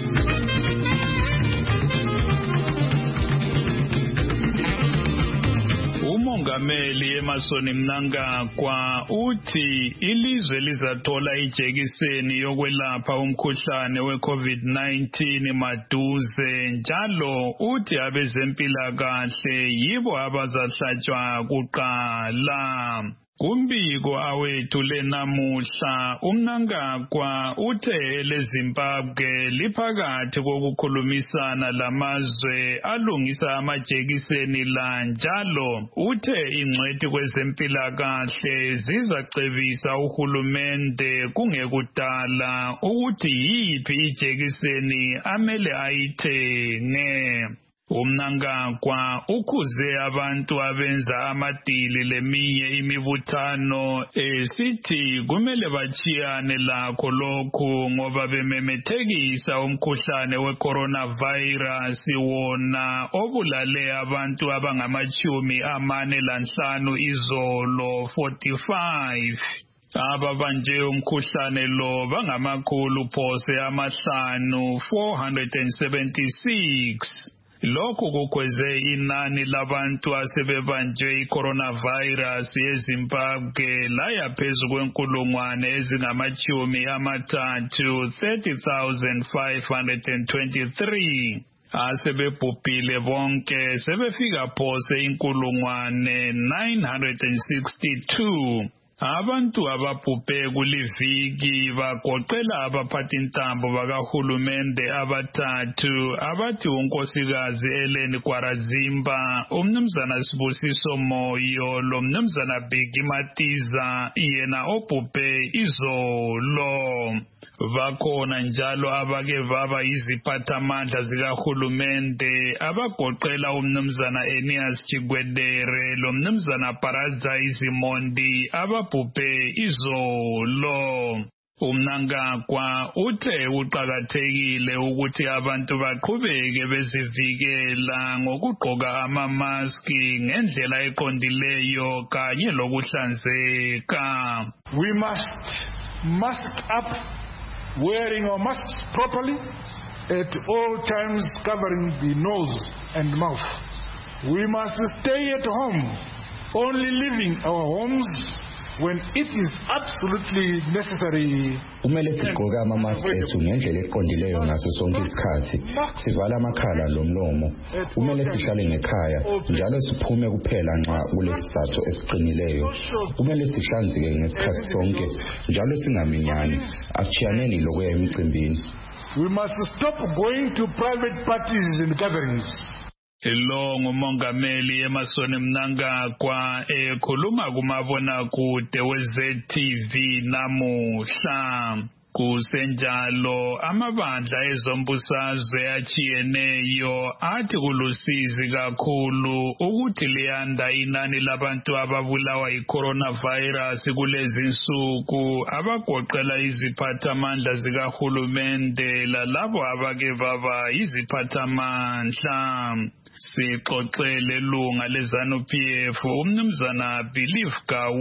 Umongameli Emerson Mnangagwa uthi ilizwe lizathola ijekiseni yokwelapha umkhuhlane we-COVID nineteen maduze, njalo uthi abezempilakahle yibo abazahlatshwa kuqala. Kumbiko awethu lenamuhla, uMnangagwa uthe leZimbabwe liphakathi kokukhulumisana lamazwe alungisa amajekiseni la, njalo uthe ingcwethi kwezempilakahle zizacebisa uhulumende kungekudala ukuthi yiphi ijekiseni amele ayithenge. uMnangagwa ukhuze abantu abenza amadili leminye imibuthano esithi kumele bachiyane lakho lokhu ngoba bememethekisa umkhuhlane we-coronavirus wona obulale abantu abangamachumi amane lanhlanu izolo forty-five. Ababanje umkhuhlane lo bangamakhulu phose amahlanu four hundred seventy-six. Lokhu kukweze inani labantu asebebanjwe i-coronavirus eZimbabwe laya phezu kwenkulungwane ezingamachumi amathathu thirty thousand five hundred twenty-three. Asebebhubhile bonke sebefika phose inkulungwane nine hundred sixty-two. Abantu ababhubhe kuliviki bagoqela abaphathintambo bakahulumende abathathu abathi unkosikazi Ellen Kwarazimba, umnumzana Sibusiso Moyo lomnumzana Bheki Matiza yena obhubhe izolo. Bakhona njalo abake baba iziphathamandla zikahulumende abagoqela umnumzana Enias Chigwedere lomnumzana Paradza Izimondi ababhubhe izolo. uMnangagwa uthe uqakathekile ukuthi abantu baqhubeke bezivikela ngokugqoka amamaski ngendlela eqondileyo kanye lokuhlanzeka. We must mask up, wearing our masks properly at all times, covering the nose and mouth. We must stay at home, only leaving our homes when it is absolutely necessary. Kumele sigqoke ama-mask ethu ngendlela eqondileyo ngaso sonke isikhathi, sivala amakhala lomlomo. Kumele sihlale ngekhaya njalo siphume kuphela nxa kulesizathu esiqinileyo. Kumele sihlanzeke ngesikhathi sonke njalo singaminyani, asichiyaneni lokuya emcimbini. We must stop going to private parties and gatherings. Lo ngumongameli Emerson Mnangagwa ekhuluma kumabona kude we-Z T V namuhla. Kusenjalo amabandla ezombusazwe achiyeneyo athi kulusizi kakhulu ukuthi liyanda inani labantu ababulawa yi-coronavirus kulezi nsuku abagoqela iziphathamandla zikahulumende lalabo abake baba iziphathamandla. Sixoxele lunga leZANU-P F umnumzana Believe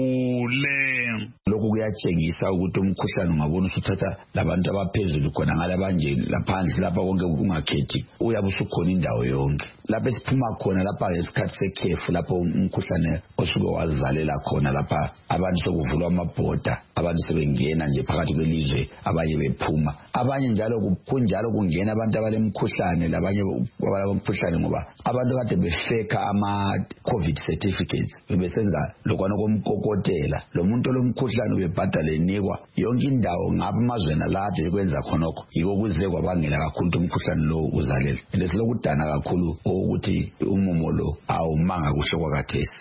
Gawule. Lokhu kuyatshengisa ukuthi umkhuhlane ungabona usuthatha labantu abaphezulu khona ngalabanje laphansi lapha konke ungakhethi uyabe usukhona indawo yonke. Lapha esiphuma khona lapha ngesikhathi sekhefu lapho umkhuhlane osuke wazizalela khona lapha abantu sokuvulwa amabhoda abantu sebengena nje phakathi kwelizwe abanye bephuma abanye njalo kunjalo kungena abantu abalemkhuhlane labanye abalomkhuhlane ngoba abantu kade befeka ama COVID certificates bebesenza lokwana komkokotela lo muntu lomkhuhlane ubebhadala enikwa yonke indawo ngapha amazweni lade kwenza khonokho yiko kuze kwabangela kakhulu umkhuhlane lo uzalela lesilokudana kakhulu ukuthi umumo lo awumanga kusho kwakathesi.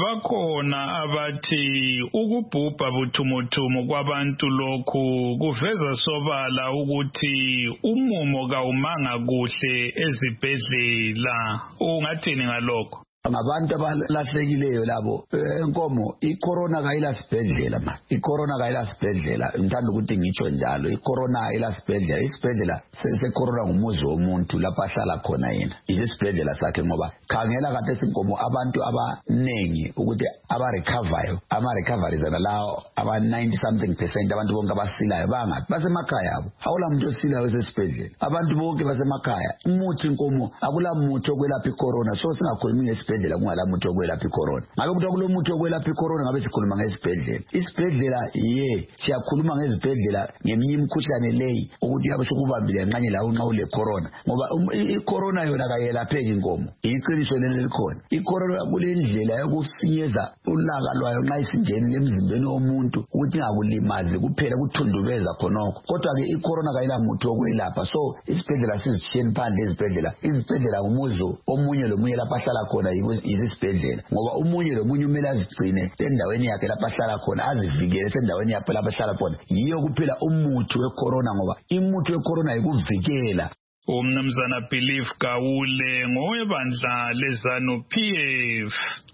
Bakhona abathi ukubhubha buthumuthumumu kwabantu lokhu kuveza sobala ukuthi umumo kawumanga kuhle ezibhedlela. Ungathini ngalokho? Ngabantu abalahlekileyo labo enkomo icorona kayila sibhedlela ma icorona kayila sibhedlela ngithanda ukuthi ngitsho njalo icorona ayila sibhedlela isibhedlela secorona ngumuzi womuntu lapha ahlala khona yena isibhedlela sakhe ngoba khangela kade sinkomo abantu abanengi ukuthi aba recover ama recovery zana lawo aba ninety something percent abantu bonke abasilayo bangathi basemakhaya abo awula muntu osilayo esibhedlela abantu bonke basemakhaya umuthi inkomo akula muthi okwelapha icorona so singakhulumi ngesibhedlela kungala muthi okwelapha icorona ngabe kuthi kulo muthi okwelapha icorona ngabe sikhuluma ngesibhedlela isibhedlela ye siyakhuluma ngezibhedlela ngeminye imikhuhlane leyi ukuthi yabe sokubambile nqanye la unqa ule corona ngoba icorona yona kayelapheki inkomo iqiniso lelo likhona icorona kule ndlela yokufinyeza ulaka lwayo nxa isingene emzimbeni womuntu ukuthi ingakulimazi kuphela kuthundubeza khonokho kodwa ke icorona kayela muthi okwelapha so isibhedlela sizishiyeni phandle izibhedlela izibhedlela ngumuzo omunye lomunye lapha ahlala khona izibhedlela ngoba umunye lomunye umele azigcine endaweni yakhe lapha ahlala khona azivikele endaweni yakhe lapha ahlala khona yiyo kuphela umuthi wecorona ngoba imuthi wecorona ikuvikela. Umnumzana Believe Gawule ngowebandla leZANU-P F.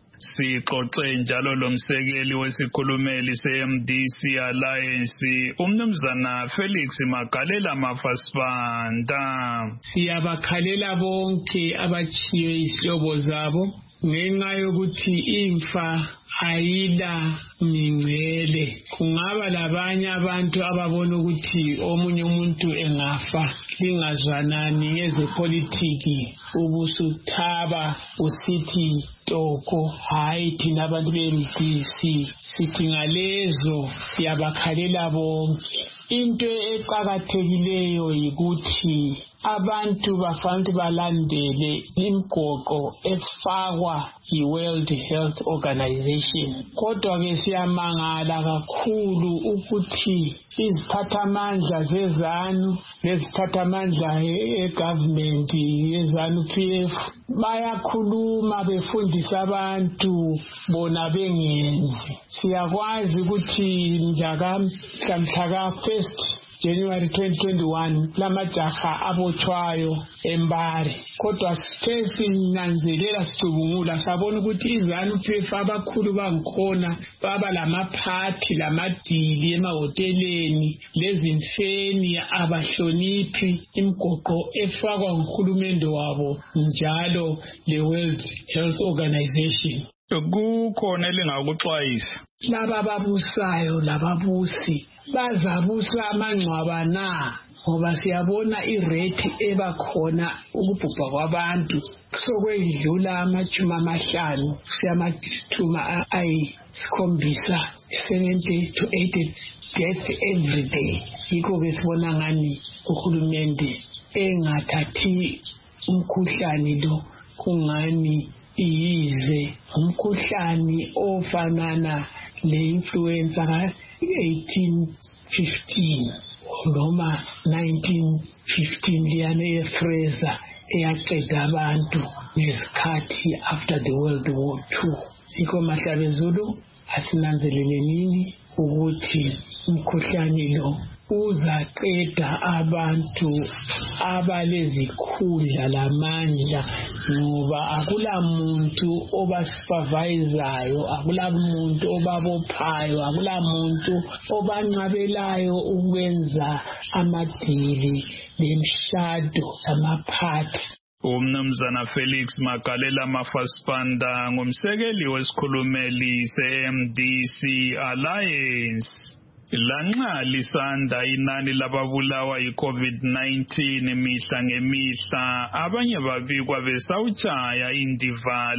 Sixoxe njalo lomsekeli wesikhulumeli se-M D C Alliance umnumzana Felix Magalela Mafasibanda. Siyabakhalela bonke abachiyo izihlobo zabo ngenxa yokuthi imfa ayila mingcele kungaba labanye abantu ababona ukuthi omunye umuntu engafa lingazwanani ngezepolitiki ubusuthaba usithi toko hayi thina abantu be-M D C sithi ngalezo siyabakhalela bonke. Into eqakathekileyo yikuthi abantu bafanele balandele imigoqo efakwa yi-World Health Organization. Kodwa ke siyamangala kakhulu ukuthi iziphathamandla zezanu neziphathamandla e-government yeZANU-P F bayakhuluma befundisa abantu bona bengenzi. Siyakwazi ukuthi mhlaka first January twenty twenty-one lamajaha abothwayo eMbare kodwa sithe sinanzelela sicubungula sabona ukuthi iZANU-P F abakhulu bangikhona baba lamaphathi lamadili emahoteleni lezimfeni abahloniphi imigoqo efakwa nguhulumende wabo njalo le-World Health Organization. Kukhona elingakuxwayisa laba ababusayo lababusi bazabusa amangcwaba na ngoba siyabona irate ebakhona ukubhubha kwabantu sokwedlula amachuma amahlanu siyamathuma ayisikhombisa seventy to eighty deaths every day. Yikho besibona ngani uhulumende engathathi umkhuhlane lo kungani iyize umkhuhlane ofanana le-influenza ka eighteen fifteen noma nineteen fifteen liyana efreza eyaqeda abantu ngesikhathi after the World War Two. Yikho Mahlabezulu asinanzelele nini ukuthi umkhuhlane lo uzaqeda abantu abalezikhundla lamandla ngoba akula muntu obasupervisayo, akula muntu obabophayo, akula muntu obanqabelayo ukwenza amadili nemshado amaphathi. Umnumzana Felix Magalela Mafaspanda ngumsekeli wesikhulumeli se-M D C Alliance. Lanxa lisanda inani lababulawa yi-COVID nineteen mihla ngemihla, abanye babikwa besawutshaya indiva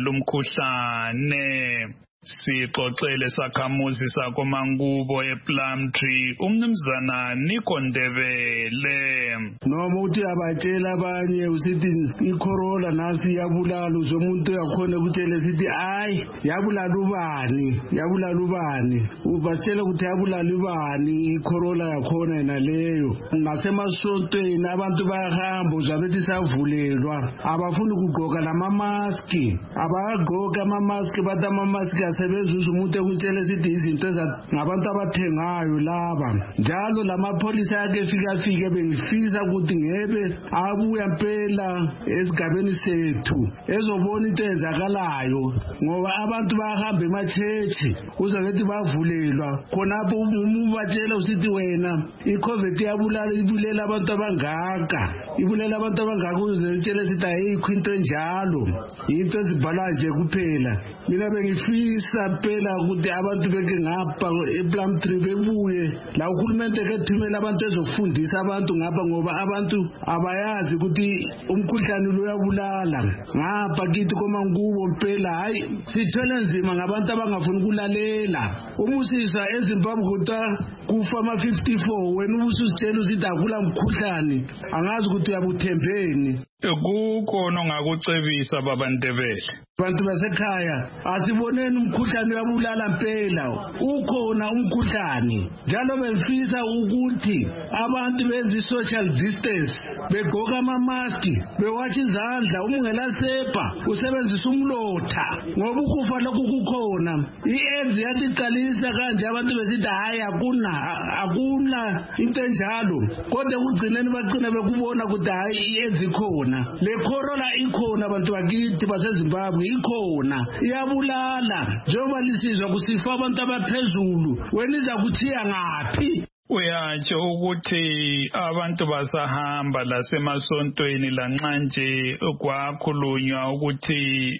lomkhuhlane. Sixoxele sakhamuzi sakoMangubo ePlumtree umnumzana Nico Ndebele. Noma uthi abatshela abanye usithi icorona nasi yabulala uzomuntu yakhona ukutshela sithi hayi yabulala ubani yabulala ubani ubatshela ukuthi yabulala ubani icorona yakhona naleyo. Nasemasontweni abantu bayahamba uzabethi savulelwa abafuni ukugqoka lamamaski abagqoka amamaski bathi amamaski sebenza umuntu ekutshela sithi izinto ngabantu abathengayo laba. Njalo lamapholisa yake fika fike bengifisa ukuthi ngebe abuya impela esigabeni sethu ezobona into enzakalayo ngoba abantu bayahamba emachechi uzabethi bavulelwa khonapho umubatshela usithi wena iCovid yabulala ibulela abantu abangaka ibulela abantu abangaka uzetshela sithi ayikho into enjalo into ezibhala nje kuphela. Mina bengifisa phela ukuthi abantu beke ngapha ePlumtree bebuye la uhulumende ke thumela abantu ezofundisa abantu ngapha ngoba abantu abayazi ukuthi umkhuhlane lo uyabulala ngapha kithi koMangubo phela. Hayi sithwele nzima ngabantu abangafuni ukulalela. Umusisa eZimbabwe kuta kufa ama fifty-four wena ubusuzitshela ukuthi akula mkhuhlane angazi ukuthi uyabuthembeni. Kukhona ongakucebisa baba Ndebele? Bantu basekhaya asiboneni umkhuhlane uyabulala impela. Ukhona umkhuhlane njalo befisa ukuthi abantu benze social distance begqoka ama mask bewatsha izandla umngela sepa usebenzisa umlotha ngoba ukufa lokhu kukhona. I-AIDS yathi iqalisa kanje abantu besithi hayi akuna akuna into enjalo kodwa kugcineni bagcina bekubona ukuthi hayi i-AIDS ikhona. Le corona ikhona bantu bakithi baseZimbabwe ikhona iyabulala njengoba lisizwa kusifa abantu abaphezulu wena iza kuthiya ngaphi. Uyatsho ukuthi abantu basahamba lasemasontweni lanxa nje kwakhulunywa ukuthi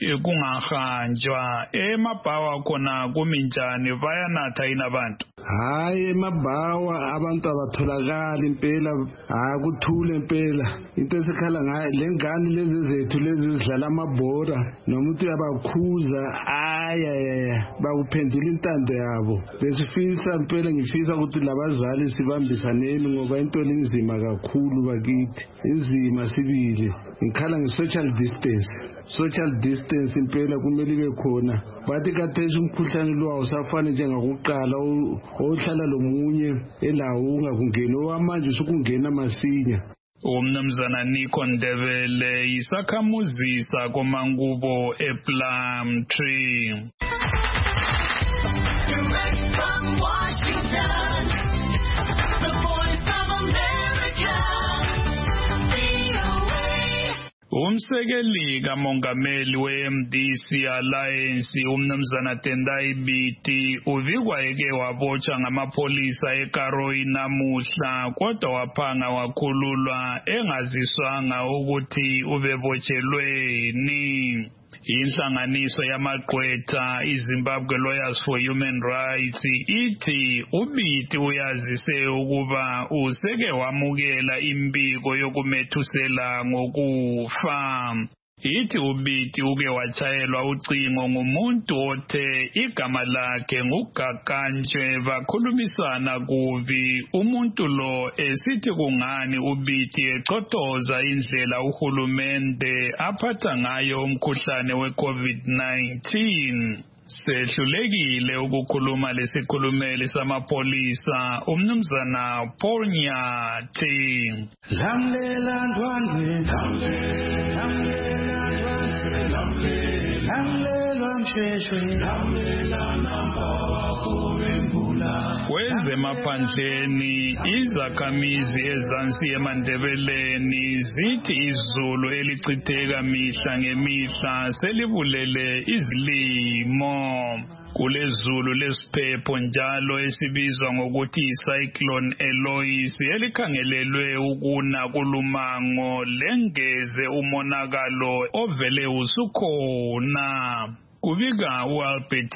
kungahanjwa emabhawa khona kuminjani bayanatha yini abantu? Hayi emabhawa abantu abatholakala impela akuthule impela into esikhala ngayo lengane lezi zethu lezi zidlala amabhora noma uthi uyabakhuza ayaya bakuphendula intando yabo. Besifisa impela ngifisa ukuthi labazali sibambisaneni ngoba into linzima kakhulu bakithi inzima sibili ngikhala nge-social distance. Social distance impela kumele ibe khona bathi kathesi umkhuhlane lo awusafani njengakuqala ohlala lomunye elawo ungakungena owamanje usukungena masinya. Umnumzana Nico Ndebele isakhamuzi sakoMangubo ePlumtree. Direct from Washington, the voice of America, V O A. Umsekeli kamongameli we-M D C Alliance umnumzana Tendai Biti uvikwa eke wabotsha ngamapholisa eKaroi namuhla kodwa waphanga wakhululwa engaziswanga ukuthi ubebotshelweni. Inhlanganiso yamagqwetha iZimbabwe Lawyers for Human Rights ithi uBiti uyazise ukuba useke wamukela imbiko yokumethusela ngokufa. Ithi uBiti uke wachayelwa ucingo ngumuntu othe igama lakhe nguGakanjwe bakhulumisana kubi. Umuntu lo esithi kungani uBiti ecothoza indlela uhulumende aphatha ngayo umkhuhlane we-COVID nineteen. Sehlulekile ukukhuluma lesikhulumeli samapholisa umnumzana Paul Nyathi. Lamlela ndwandwe lamlela ndwandwe lamlela Kwezemaphandleni izakhamizi ezansi eMandebeleni zithi izulu elichitheka mihla ngemihla selibulele izilimo. Kulezulu lesiphepho njalo esibizwa ngokuthi icyclone Eloise elikhangelelwe ukuna kulumango lengeze umonakalo ovele usukhona. Kubika uAlbert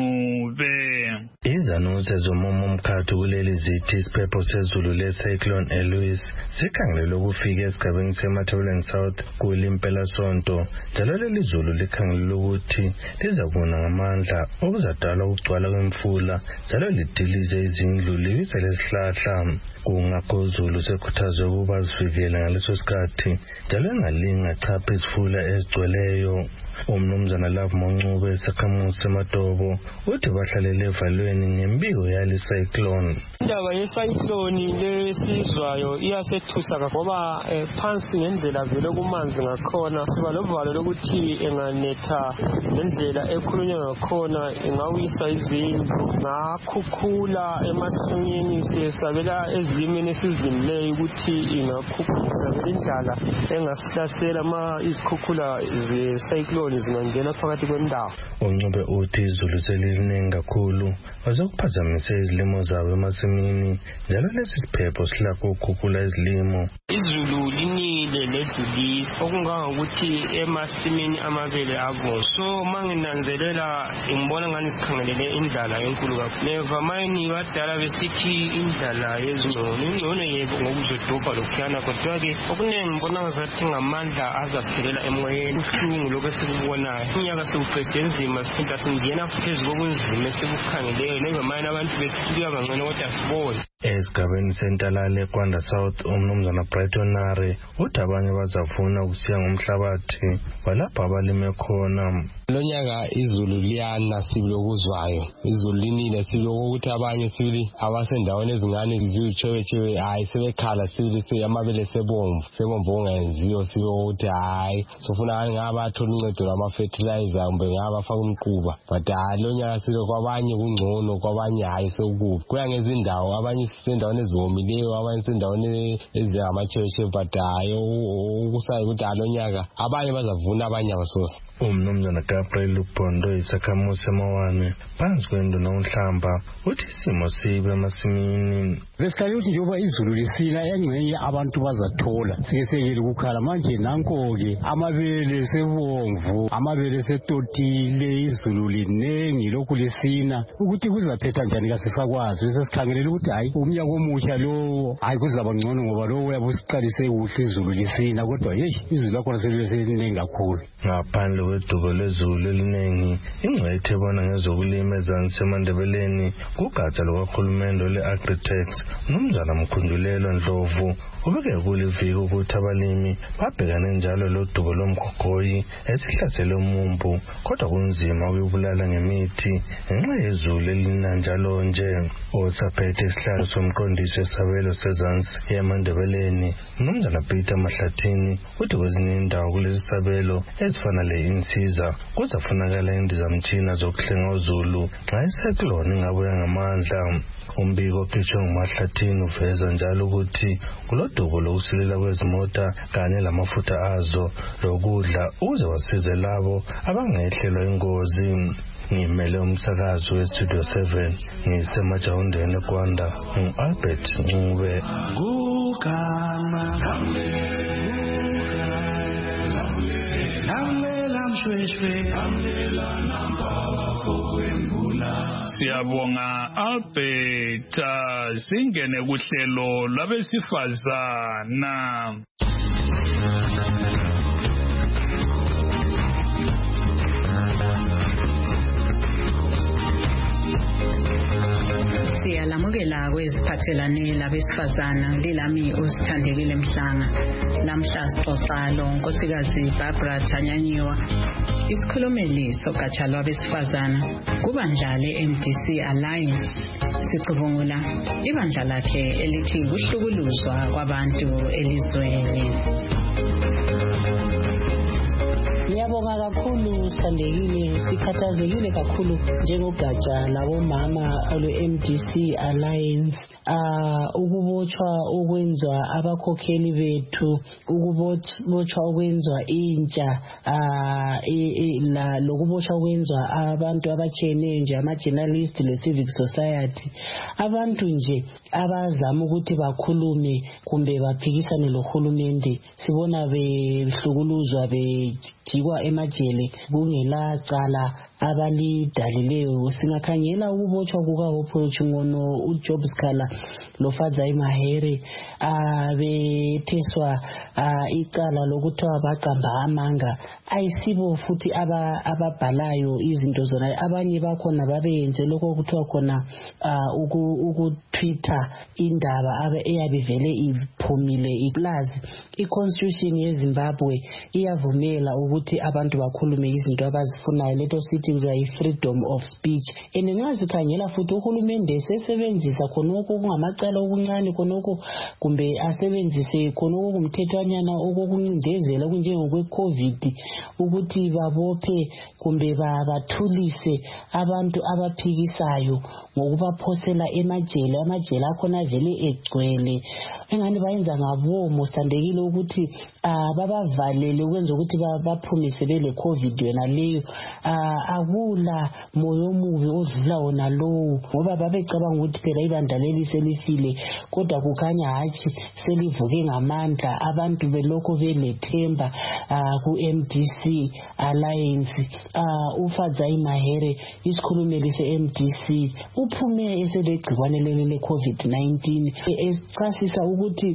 Ncube. Izanusi zomumo umkhathu kuleli zithi isiphepho sezulu lecyclone Eloise sikhangelelwe ukufika esigabeni seMatabeleland South kulimpela sonto. Njalo leli zulu likhangelelwe ukuthi lizakuna ngamandla okuzadala ukugcwala kwemfula njalo lidilize izindlu liwise lesihlahla. Kungakho izulu sekhuthazwe ukuba zivikele ngaleso sikhathi njalo engalinga chapha izifula ezigcweleyo. Umnumzana Love Moncube esakhamuzi seMatobo uthi bahlalele evalweni ngembiko yali cyclone. Indaba yecyclone lesizwayo iyasethusa ngoba phansi ngendlela vele kumanzi ngakhona siba lovalo lokuthi enganetha ngendlela ekhulunywa ngakhona ingawisa izindlu ngakhukhula emasimini siyesabela ezimini esizimleyo ukuthi ingakhukhulisa indlala engasihlasela ma izikhukhula ze-cyclone zingangena phakathi kwendawo. Uncube uthi izulu seliningi kakhulu bazokuphazamise izilimo zabo emasimini njalo lesi siphepho silakho ukukhukhula izilimo. Izulu linile ledlulisa okungangokuthi emasimini amabele abo. So manginanzelela ngibona ngani sikhangelele indlala enkulu kakhulu. Nevamayini badala besithi indlala yezingcono. Ingcono yebo ngokuzodobha lokhuyana kodwa-ke okuningi ngibona ngazathi ngamandla azaphelela emoyeni. Ubuhlungu lokho esikubonayo. Unyaka sewuqede enzima siphinda singena phezulu kokunzima esikukhangeleyo. Nevamayini abantu bethuka kangcono kodwa asiboni. Esigabeni sentalale eKwanda South umnumzana Brighton Nare uthi abanye bazafuna ukusiya ngomhlabathi walapha abalime khona. Lonyaka izulu liyana sibili okuzwayo. Izulu linile sibili ukuthi abanye sibili abasendaweni ezingane zizichewechewe hayi sebekhala sibili seyamabele sebomvu sebomvu ongenziyo sibili ukuthi hayi sofuna ngabathola uncedo lwama fertilizer kumbe ngabafaka umquba but hayi lonyaka sibili kwabanye kungcono kwabanye hayi sekubi kuya ngezindawo abanye sendaweni eziwomileyo abanye sendaweni ezingamachewechewe but hayi ukusayi ukuthi alonyaka abanye bazavuna abanye abasosi. Umnumzana Gabriel Lupondo isakhamuzi seMawane phansi kwenduna uNhlamba uthi isimo sibe emasimini. Besikali uthi njengoba izulu lisina engcenye abantu bazathola sikesekele ukukhala manje nanko-ke amabele sebomvu amabele setotile izulu linengi lokhu lisina ukuthi kuzaphetha njani kasisakwazi sesikhangelela ukuthi hayi umnyaka omutsha lo hayi kuzaba ngcono ngoba lo uyabe usiqalise kuhle izulu lisina kodwa yeyi izulu lakhona selilinengi kakhulu. Ngaphandle kwedubo lezulu eliningi ingcwethe ebona ngezokulima ezansi eMandebeleni kugatsha lukahulumende le-Agritex umnumzana Mkhundulelo Ndlovu ubeke kuliviki ukuthi abalimi babhekane njalo lodubo lomgogoyi esihlasele umumbu kodwa kunzima ukubulala ngemithi ngenxa yezulu elina njalo nje. Osaphethe isihlalo somqondisi wesabelo sezansi eMandebeleni umnumzana Peter Mahlathini uthi kwezinye indawo kulesi sabelo ezifana le-insiza kuzafunakala indizamtshina zokuhlenga uzulu xa icyclone ingabuya ngamandla. Umbiko okhishwe nguMahlathini uveza njalo ukuthi kulodubo lokusilela kwezimota kanye lamafutha azo lokudla ukuze basize labo abangehlelwa ingozi. Ngimele umsakazo weStudio seven ngisemajawundeni eKwanda ngu-Albert Ncube. Siyabonga Albert. Singene kuhlelo lwabesifazana. Siyalamukela kweziphathelane labesifazana lilami uSithandekile Mhlanga. Lamhla sixoxa lo nkosikazi Barbara Thanyanyiwa isikhulumeli sogatsha lwabesifazana kubandla le-M D C Alliance. Sicubungula ibandla lakhe elithi ukuhlukuluzwa kwabantu elizweni. Ngiyabonga kakhulu Sithandekile, sikhathazekile kakhulu njengogatsha labomama olwe-M D C Alliance uh, ukubotshwa okwenzwa abakhokheli bethu, ukubotshwa okwenzwa intsha uh, e, e, la lokubotshwa okwenzwa abantu abatshiyeneyo nje ama-journalist le-civic society, abantu nje abazama ukuthi bakhulume kumbe baphikisane lohulumende. Sibona behlukuluzwa bejikwa emajele kungela cala abalidalileyo. Singakhangela ukubotshwa kukaOpolotshungono, uJob Scala loFadzai Mahere uh, betheswa uh, icala lokuthiwa baqamba amanga. Ayisibo futhi ababhalayo izinto zona, abanye bakhona babenze lokho kuthiwa khona uh, ukutwitter indaba abe eyabe vele iphumile iplazi. I-constitution yeZimbabwe iyavumela ukuthi abantu bakhulume izinto abazifunayo, leto sithi freedom of speech. And nxa sikhangela futhi uhulumende sesebenzisa khonokho kungamacala okuncane khonokho kumbe asebenzise khonokho kumthethwanyana okokuncindezela okunjengokwe COVID ukuthi babophe kumbe bathulise abantu abaphikisayo ngokubaphosela emajele. Amajele akhona vele egcwele engani bayenza ngabomo Sithandekile ukuthi uh, babavalele ukwenza ukuthi baphumise bele COVID yona leyo. uh, akula moyo omubi odlula wona lowo, ngoba babecabanga ukuthi phela ibandla leli selifile, kodwa kukhanya hatshi selivuke ngamandla. Abantu belokho belethemba uh, ku-M D C Alliance. uh, uFadzai Mahere isikhulumeli se-M D C uphume eselegcikwane leli le-COVID nineteen echasisa ukuthi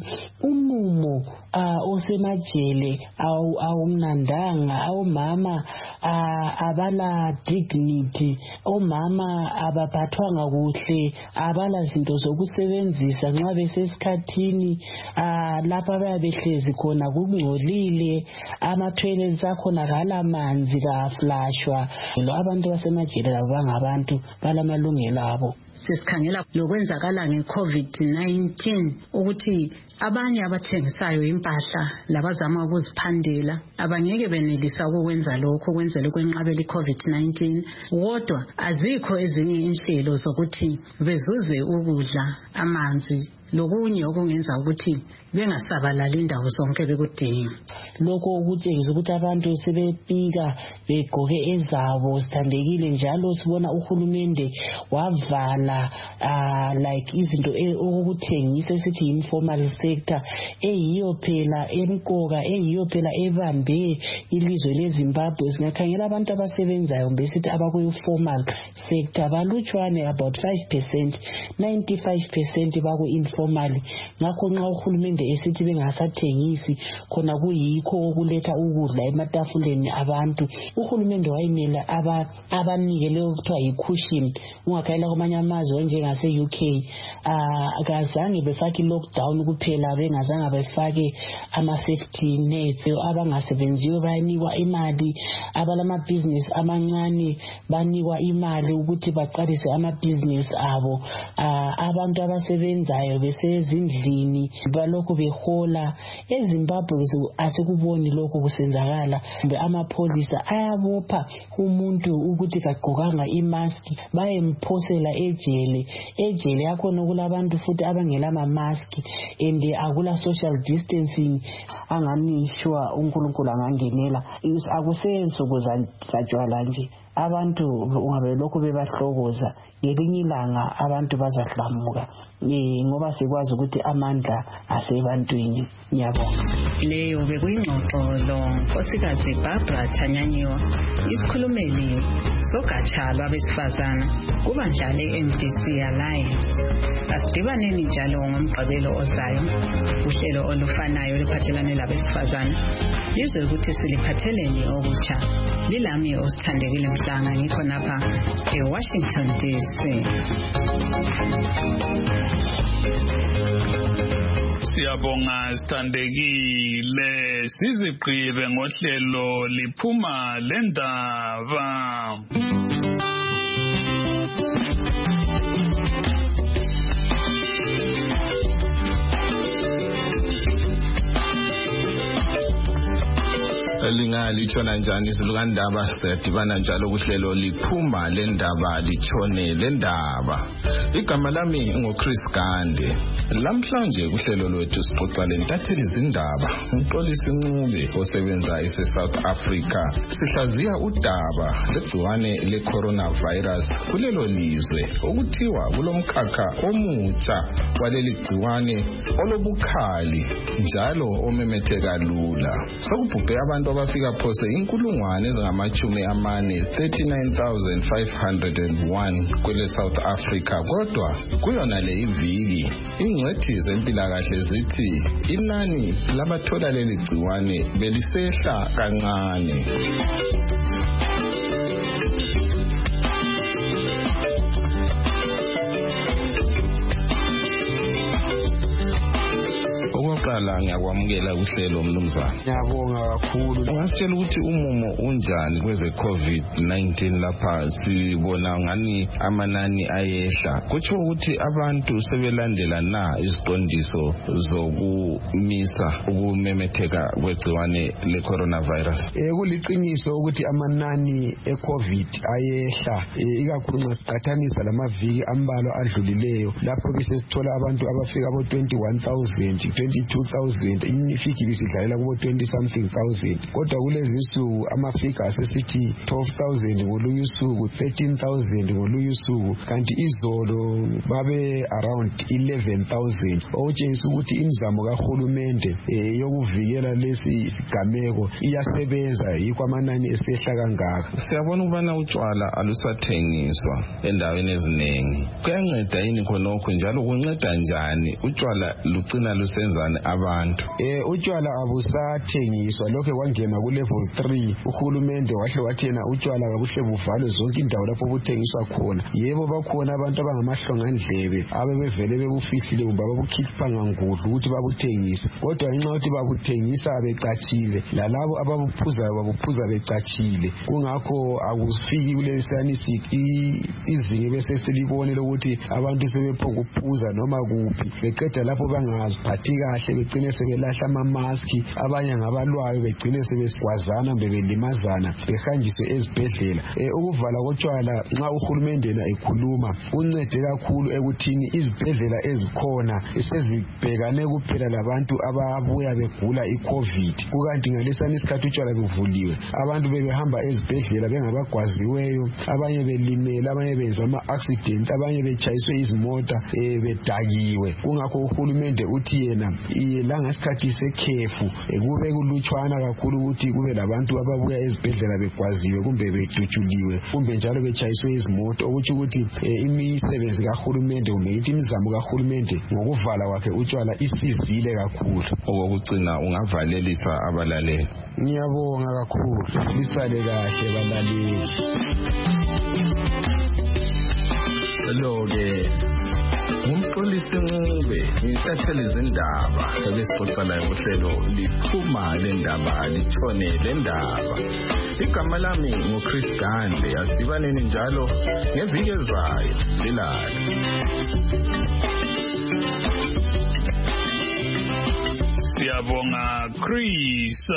umumo uh, osemajele awumnandanga, awumama uh, abala dignity, omama abaphathwanga kuhle, abala zinto zokusebenzisa nxa besesikhathini uh, lapha bayabehlezi khona kungcolile, ama-toilets akhona kala manzi kaflashwa. Lo abantu basemajele labo bangabantu balamalungelo abo. Sisikhangela lokwenzakala nge-COVID nineteen ukuthi abanye abathengisayo impahla labazama ukuziphandela abangeke benelisa ukwenza lokho kwenzela ukwenqabela i-COVID nineteen, kodwa azikho ezinye inhlelo zokuthi bezuze ukudla, amanzi lokunye okungenza ukuthi bengasabalali indawo zonke bekudinga. Lokho ukutshengisa ukuthi abantu sebepika begqoke ezabo Sithandekile. Njalo sibona uhulumende wavala uh, like izinto okuthengisa esithi informal sector eyiyo phela emqoka, eyiyo phela ebambe ilizwe leZimbabwe. Singakhangela abantu abasebenzayo besithi abaku-formal sector balutshwane, about five percent, ninety-five percent baku-informal. Ngakho nxa uhulumende esithi bengasathengisi khona kuyikho okuletha ukudla ematafuleni abantu, uhulumende wayimela abanike leyo kuthiwa yi-cushion. Ungakhayela kwamanye amazwe njengase-U K uh, kazange befake i-lockdown kuphela, bengazange befake ama-safety nets. Abangasebenziyo bayanikwa imali, abalamabhizinisi amancane banikwa imali ukuthi baqalise amabhizinisi abo. uh, abantu abasebenzayo besezindlini balokhu behola. EZimbabwe asikuboni lokho kusenzakala. Amapholisa ayabopha umuntu ukuthi kagqokanga imaski bayemphosela ejele. Ejele yakhona kulabantu futhi abangela ama-maski and akula social distancing. Anganishwa uNkulunkulu angangenela. Akusensuku zatshwala nje, abantu ungabe lokho bebahlokoza, ngelinye ilanga abantu bazahlamuka ngoba sikwazi ukuthi amandla asebantwini. Ngiyabonga. Leyo bekuyingxoxo lo Nkosikazi Barbara Thanyanyiwa, isikhulumeli sogatsha lwabesifazana kubandla le-M D C Alliance. Asidibaneni njalo ngomgqibelo ozayo uhlelo olufanayo luphathelane labesifazana, lizwe ukuthi siliphatheleni okutsha. Lilami uSithandekile Mhlanga, ngikho napha eWashington D C. Siyabonga Sithandekile, sizigqibe ngohlelo liphuma lendaba. Lingalitshona njani izulu kandaba sidibana njalo kuhlelo liphuma le ndaba litshone le ndaba. Igama lami ngoChris Gande. Lamhlanje kuhlelo lwethu sixoxa lentatheli izindaba uXolisi Ncube osebenza eSouth Africa. Sihlaziya udaba legciwane le-coronavirus kulelo lizwe okuthiwa kulomkhakha omutsha waleli gciwane olobukhali njalo omemetheka lula. Sokubhubhe abantu abafika phose inkulungwane ezingamachumi amane thirty-nine thousand five hundred one kwele South Africa, kodwa kuyona le iviki ingcwethi zempilakahle zithi inani labathola leli gciwane belisehla kancane. Okokuqala ngiyakwamukela uhlelo mnumzana. Ngiyabonga kakhulu. Ungasitshela ukuthi umumo unjani kweze COVID nineteen lapha? Sibona ngani amanani ayehla. Kutsho ukuthi abantu sebelandela na iziqondiso zokumisa ukumemetheka kwegciwane le-coronavirus? Eh kuliqiniso ukuthi amanani e-COVID ayehla ikakhulu nxa siqathanisa lamaviki ambalwa adlulileyo lapho ke sesithola abantu abafika abo twenty-one thousand twenty-two thousand imifiki bisidlalela kubo twenty something thousand, kodwa kulezi insuku amafika asesithi twelve thousand ngolunye usuku, thirteen thousand ngolunye usuku, kanti izolo babe around eleven thousand. Okutshengisa ukuthi imizamo kahulumende eh, yokuvikela lesi sigameko iyasebenza, yikho amanani esehla kangaka. Siyabona ukubana utshwala alusathengiswa endaweni eziningi. Kuyanceda yini khonokho njalo kunceda njani utshwala lugcina lusenzana abantu? Eh utshwala abusathengiswa, lokho kwangena ku level three. Uhulumende wahle wathena utshwala kabuhle buvalwe zonke indawo lapho buthengiswa khona. Yebo bakhona abantu abangamahlongandlebe abebevele bebufihlile kumbe babukhipha ngangudlu ukuthi babuthengise, kodwa ngenxa yokuthi babuthengisa becathile lalabo ababuphuzayo babuphuza becatshile, kungakho akusifiki kulesanisi izinge bese silibone lokuthi abantu sebephokuphuza noma kuphi beqeda lapho bangaziphathi kahle begcine sebelahla ama-maski, abanye ngabalwayo begcine sebesigwazana bebelimazana behanjiswe ezibhedlela. E, ukuvala kotshwala nxa uhulumende yena ekhuluma uncede kakhulu ekuthini izibhedlela ezikhona sezibhekane kuphela labantu ababuya begula i-COVID, kukanti ngalesani isikhathi utshwala buvuliwe abantu bebehamba ezibhedlela bengabagwaziweyo, abanye belimele, abanye benziwa ama-accident, abanye betshayiswe izimota e, bedakiwe. Kungakho uhulumende uthi yena langesikhathi sekhefu e, kube kulutshwana kakhulu ukuthi kube labantu ababuya ezibhedlela begwaziwe kumbe bedutshuliwe kumbe njalo betshayiswe izimota, okuthi ukuthi e, imisebenzi kahulumende kumbe ithi imizamo kahulumende ngokuvala kwakhe utshwala isizile kakhulu. Okugcina ungavalelisa abalaleli. Ngiyabonga kakhulu, lisale kahle balaleli. Lo-ke uMxolisi Ncube intatheli izindaba ebesixoxa naye kuhlelo liphuma le ndaba litshone le ndaba. Igama lami ngoChris Gande. Asibaneni njalo ngeviki ezayo lilala. Siyabonga Chris.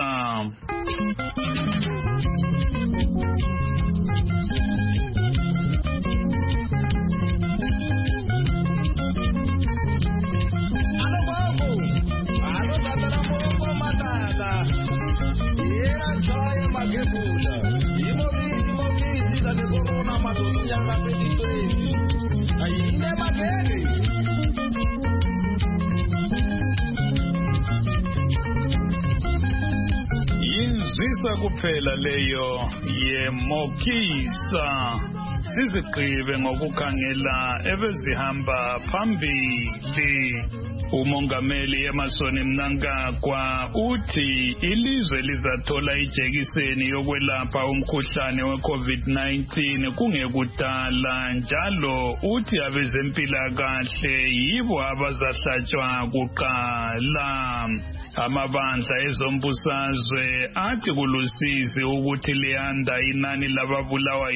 Yinzisa kuphela leyo yeMokisa. Sizigqibe ngokukhangela ebezihamba phambili. Umongameli Emmerson Mnangagwa uthi ilizwe lizathola ijekiseni yokwelapha umkhuhlane we-COVID nineteen kungekudala, njalo uthi abezempilakahle yibo abazahlatshwa kuqala. Amabandla ezombusazwe athi kulusizi ukuthi liyanda inani lababulawa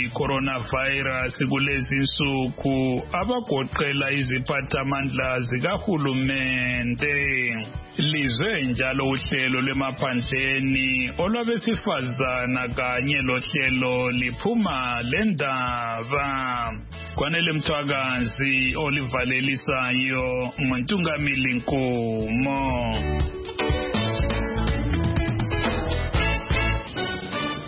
yi-coronavirus kulezi insuku, abagoqela iziphathamandla zikahulumende kahulumende. Lizwe njalo uhlelo lwemaphandleni olwabesifazana kanye lohlelo liphuma lendaba. Kwanele Mthwakazi olivalelisayo nguNtungamili Nkomo.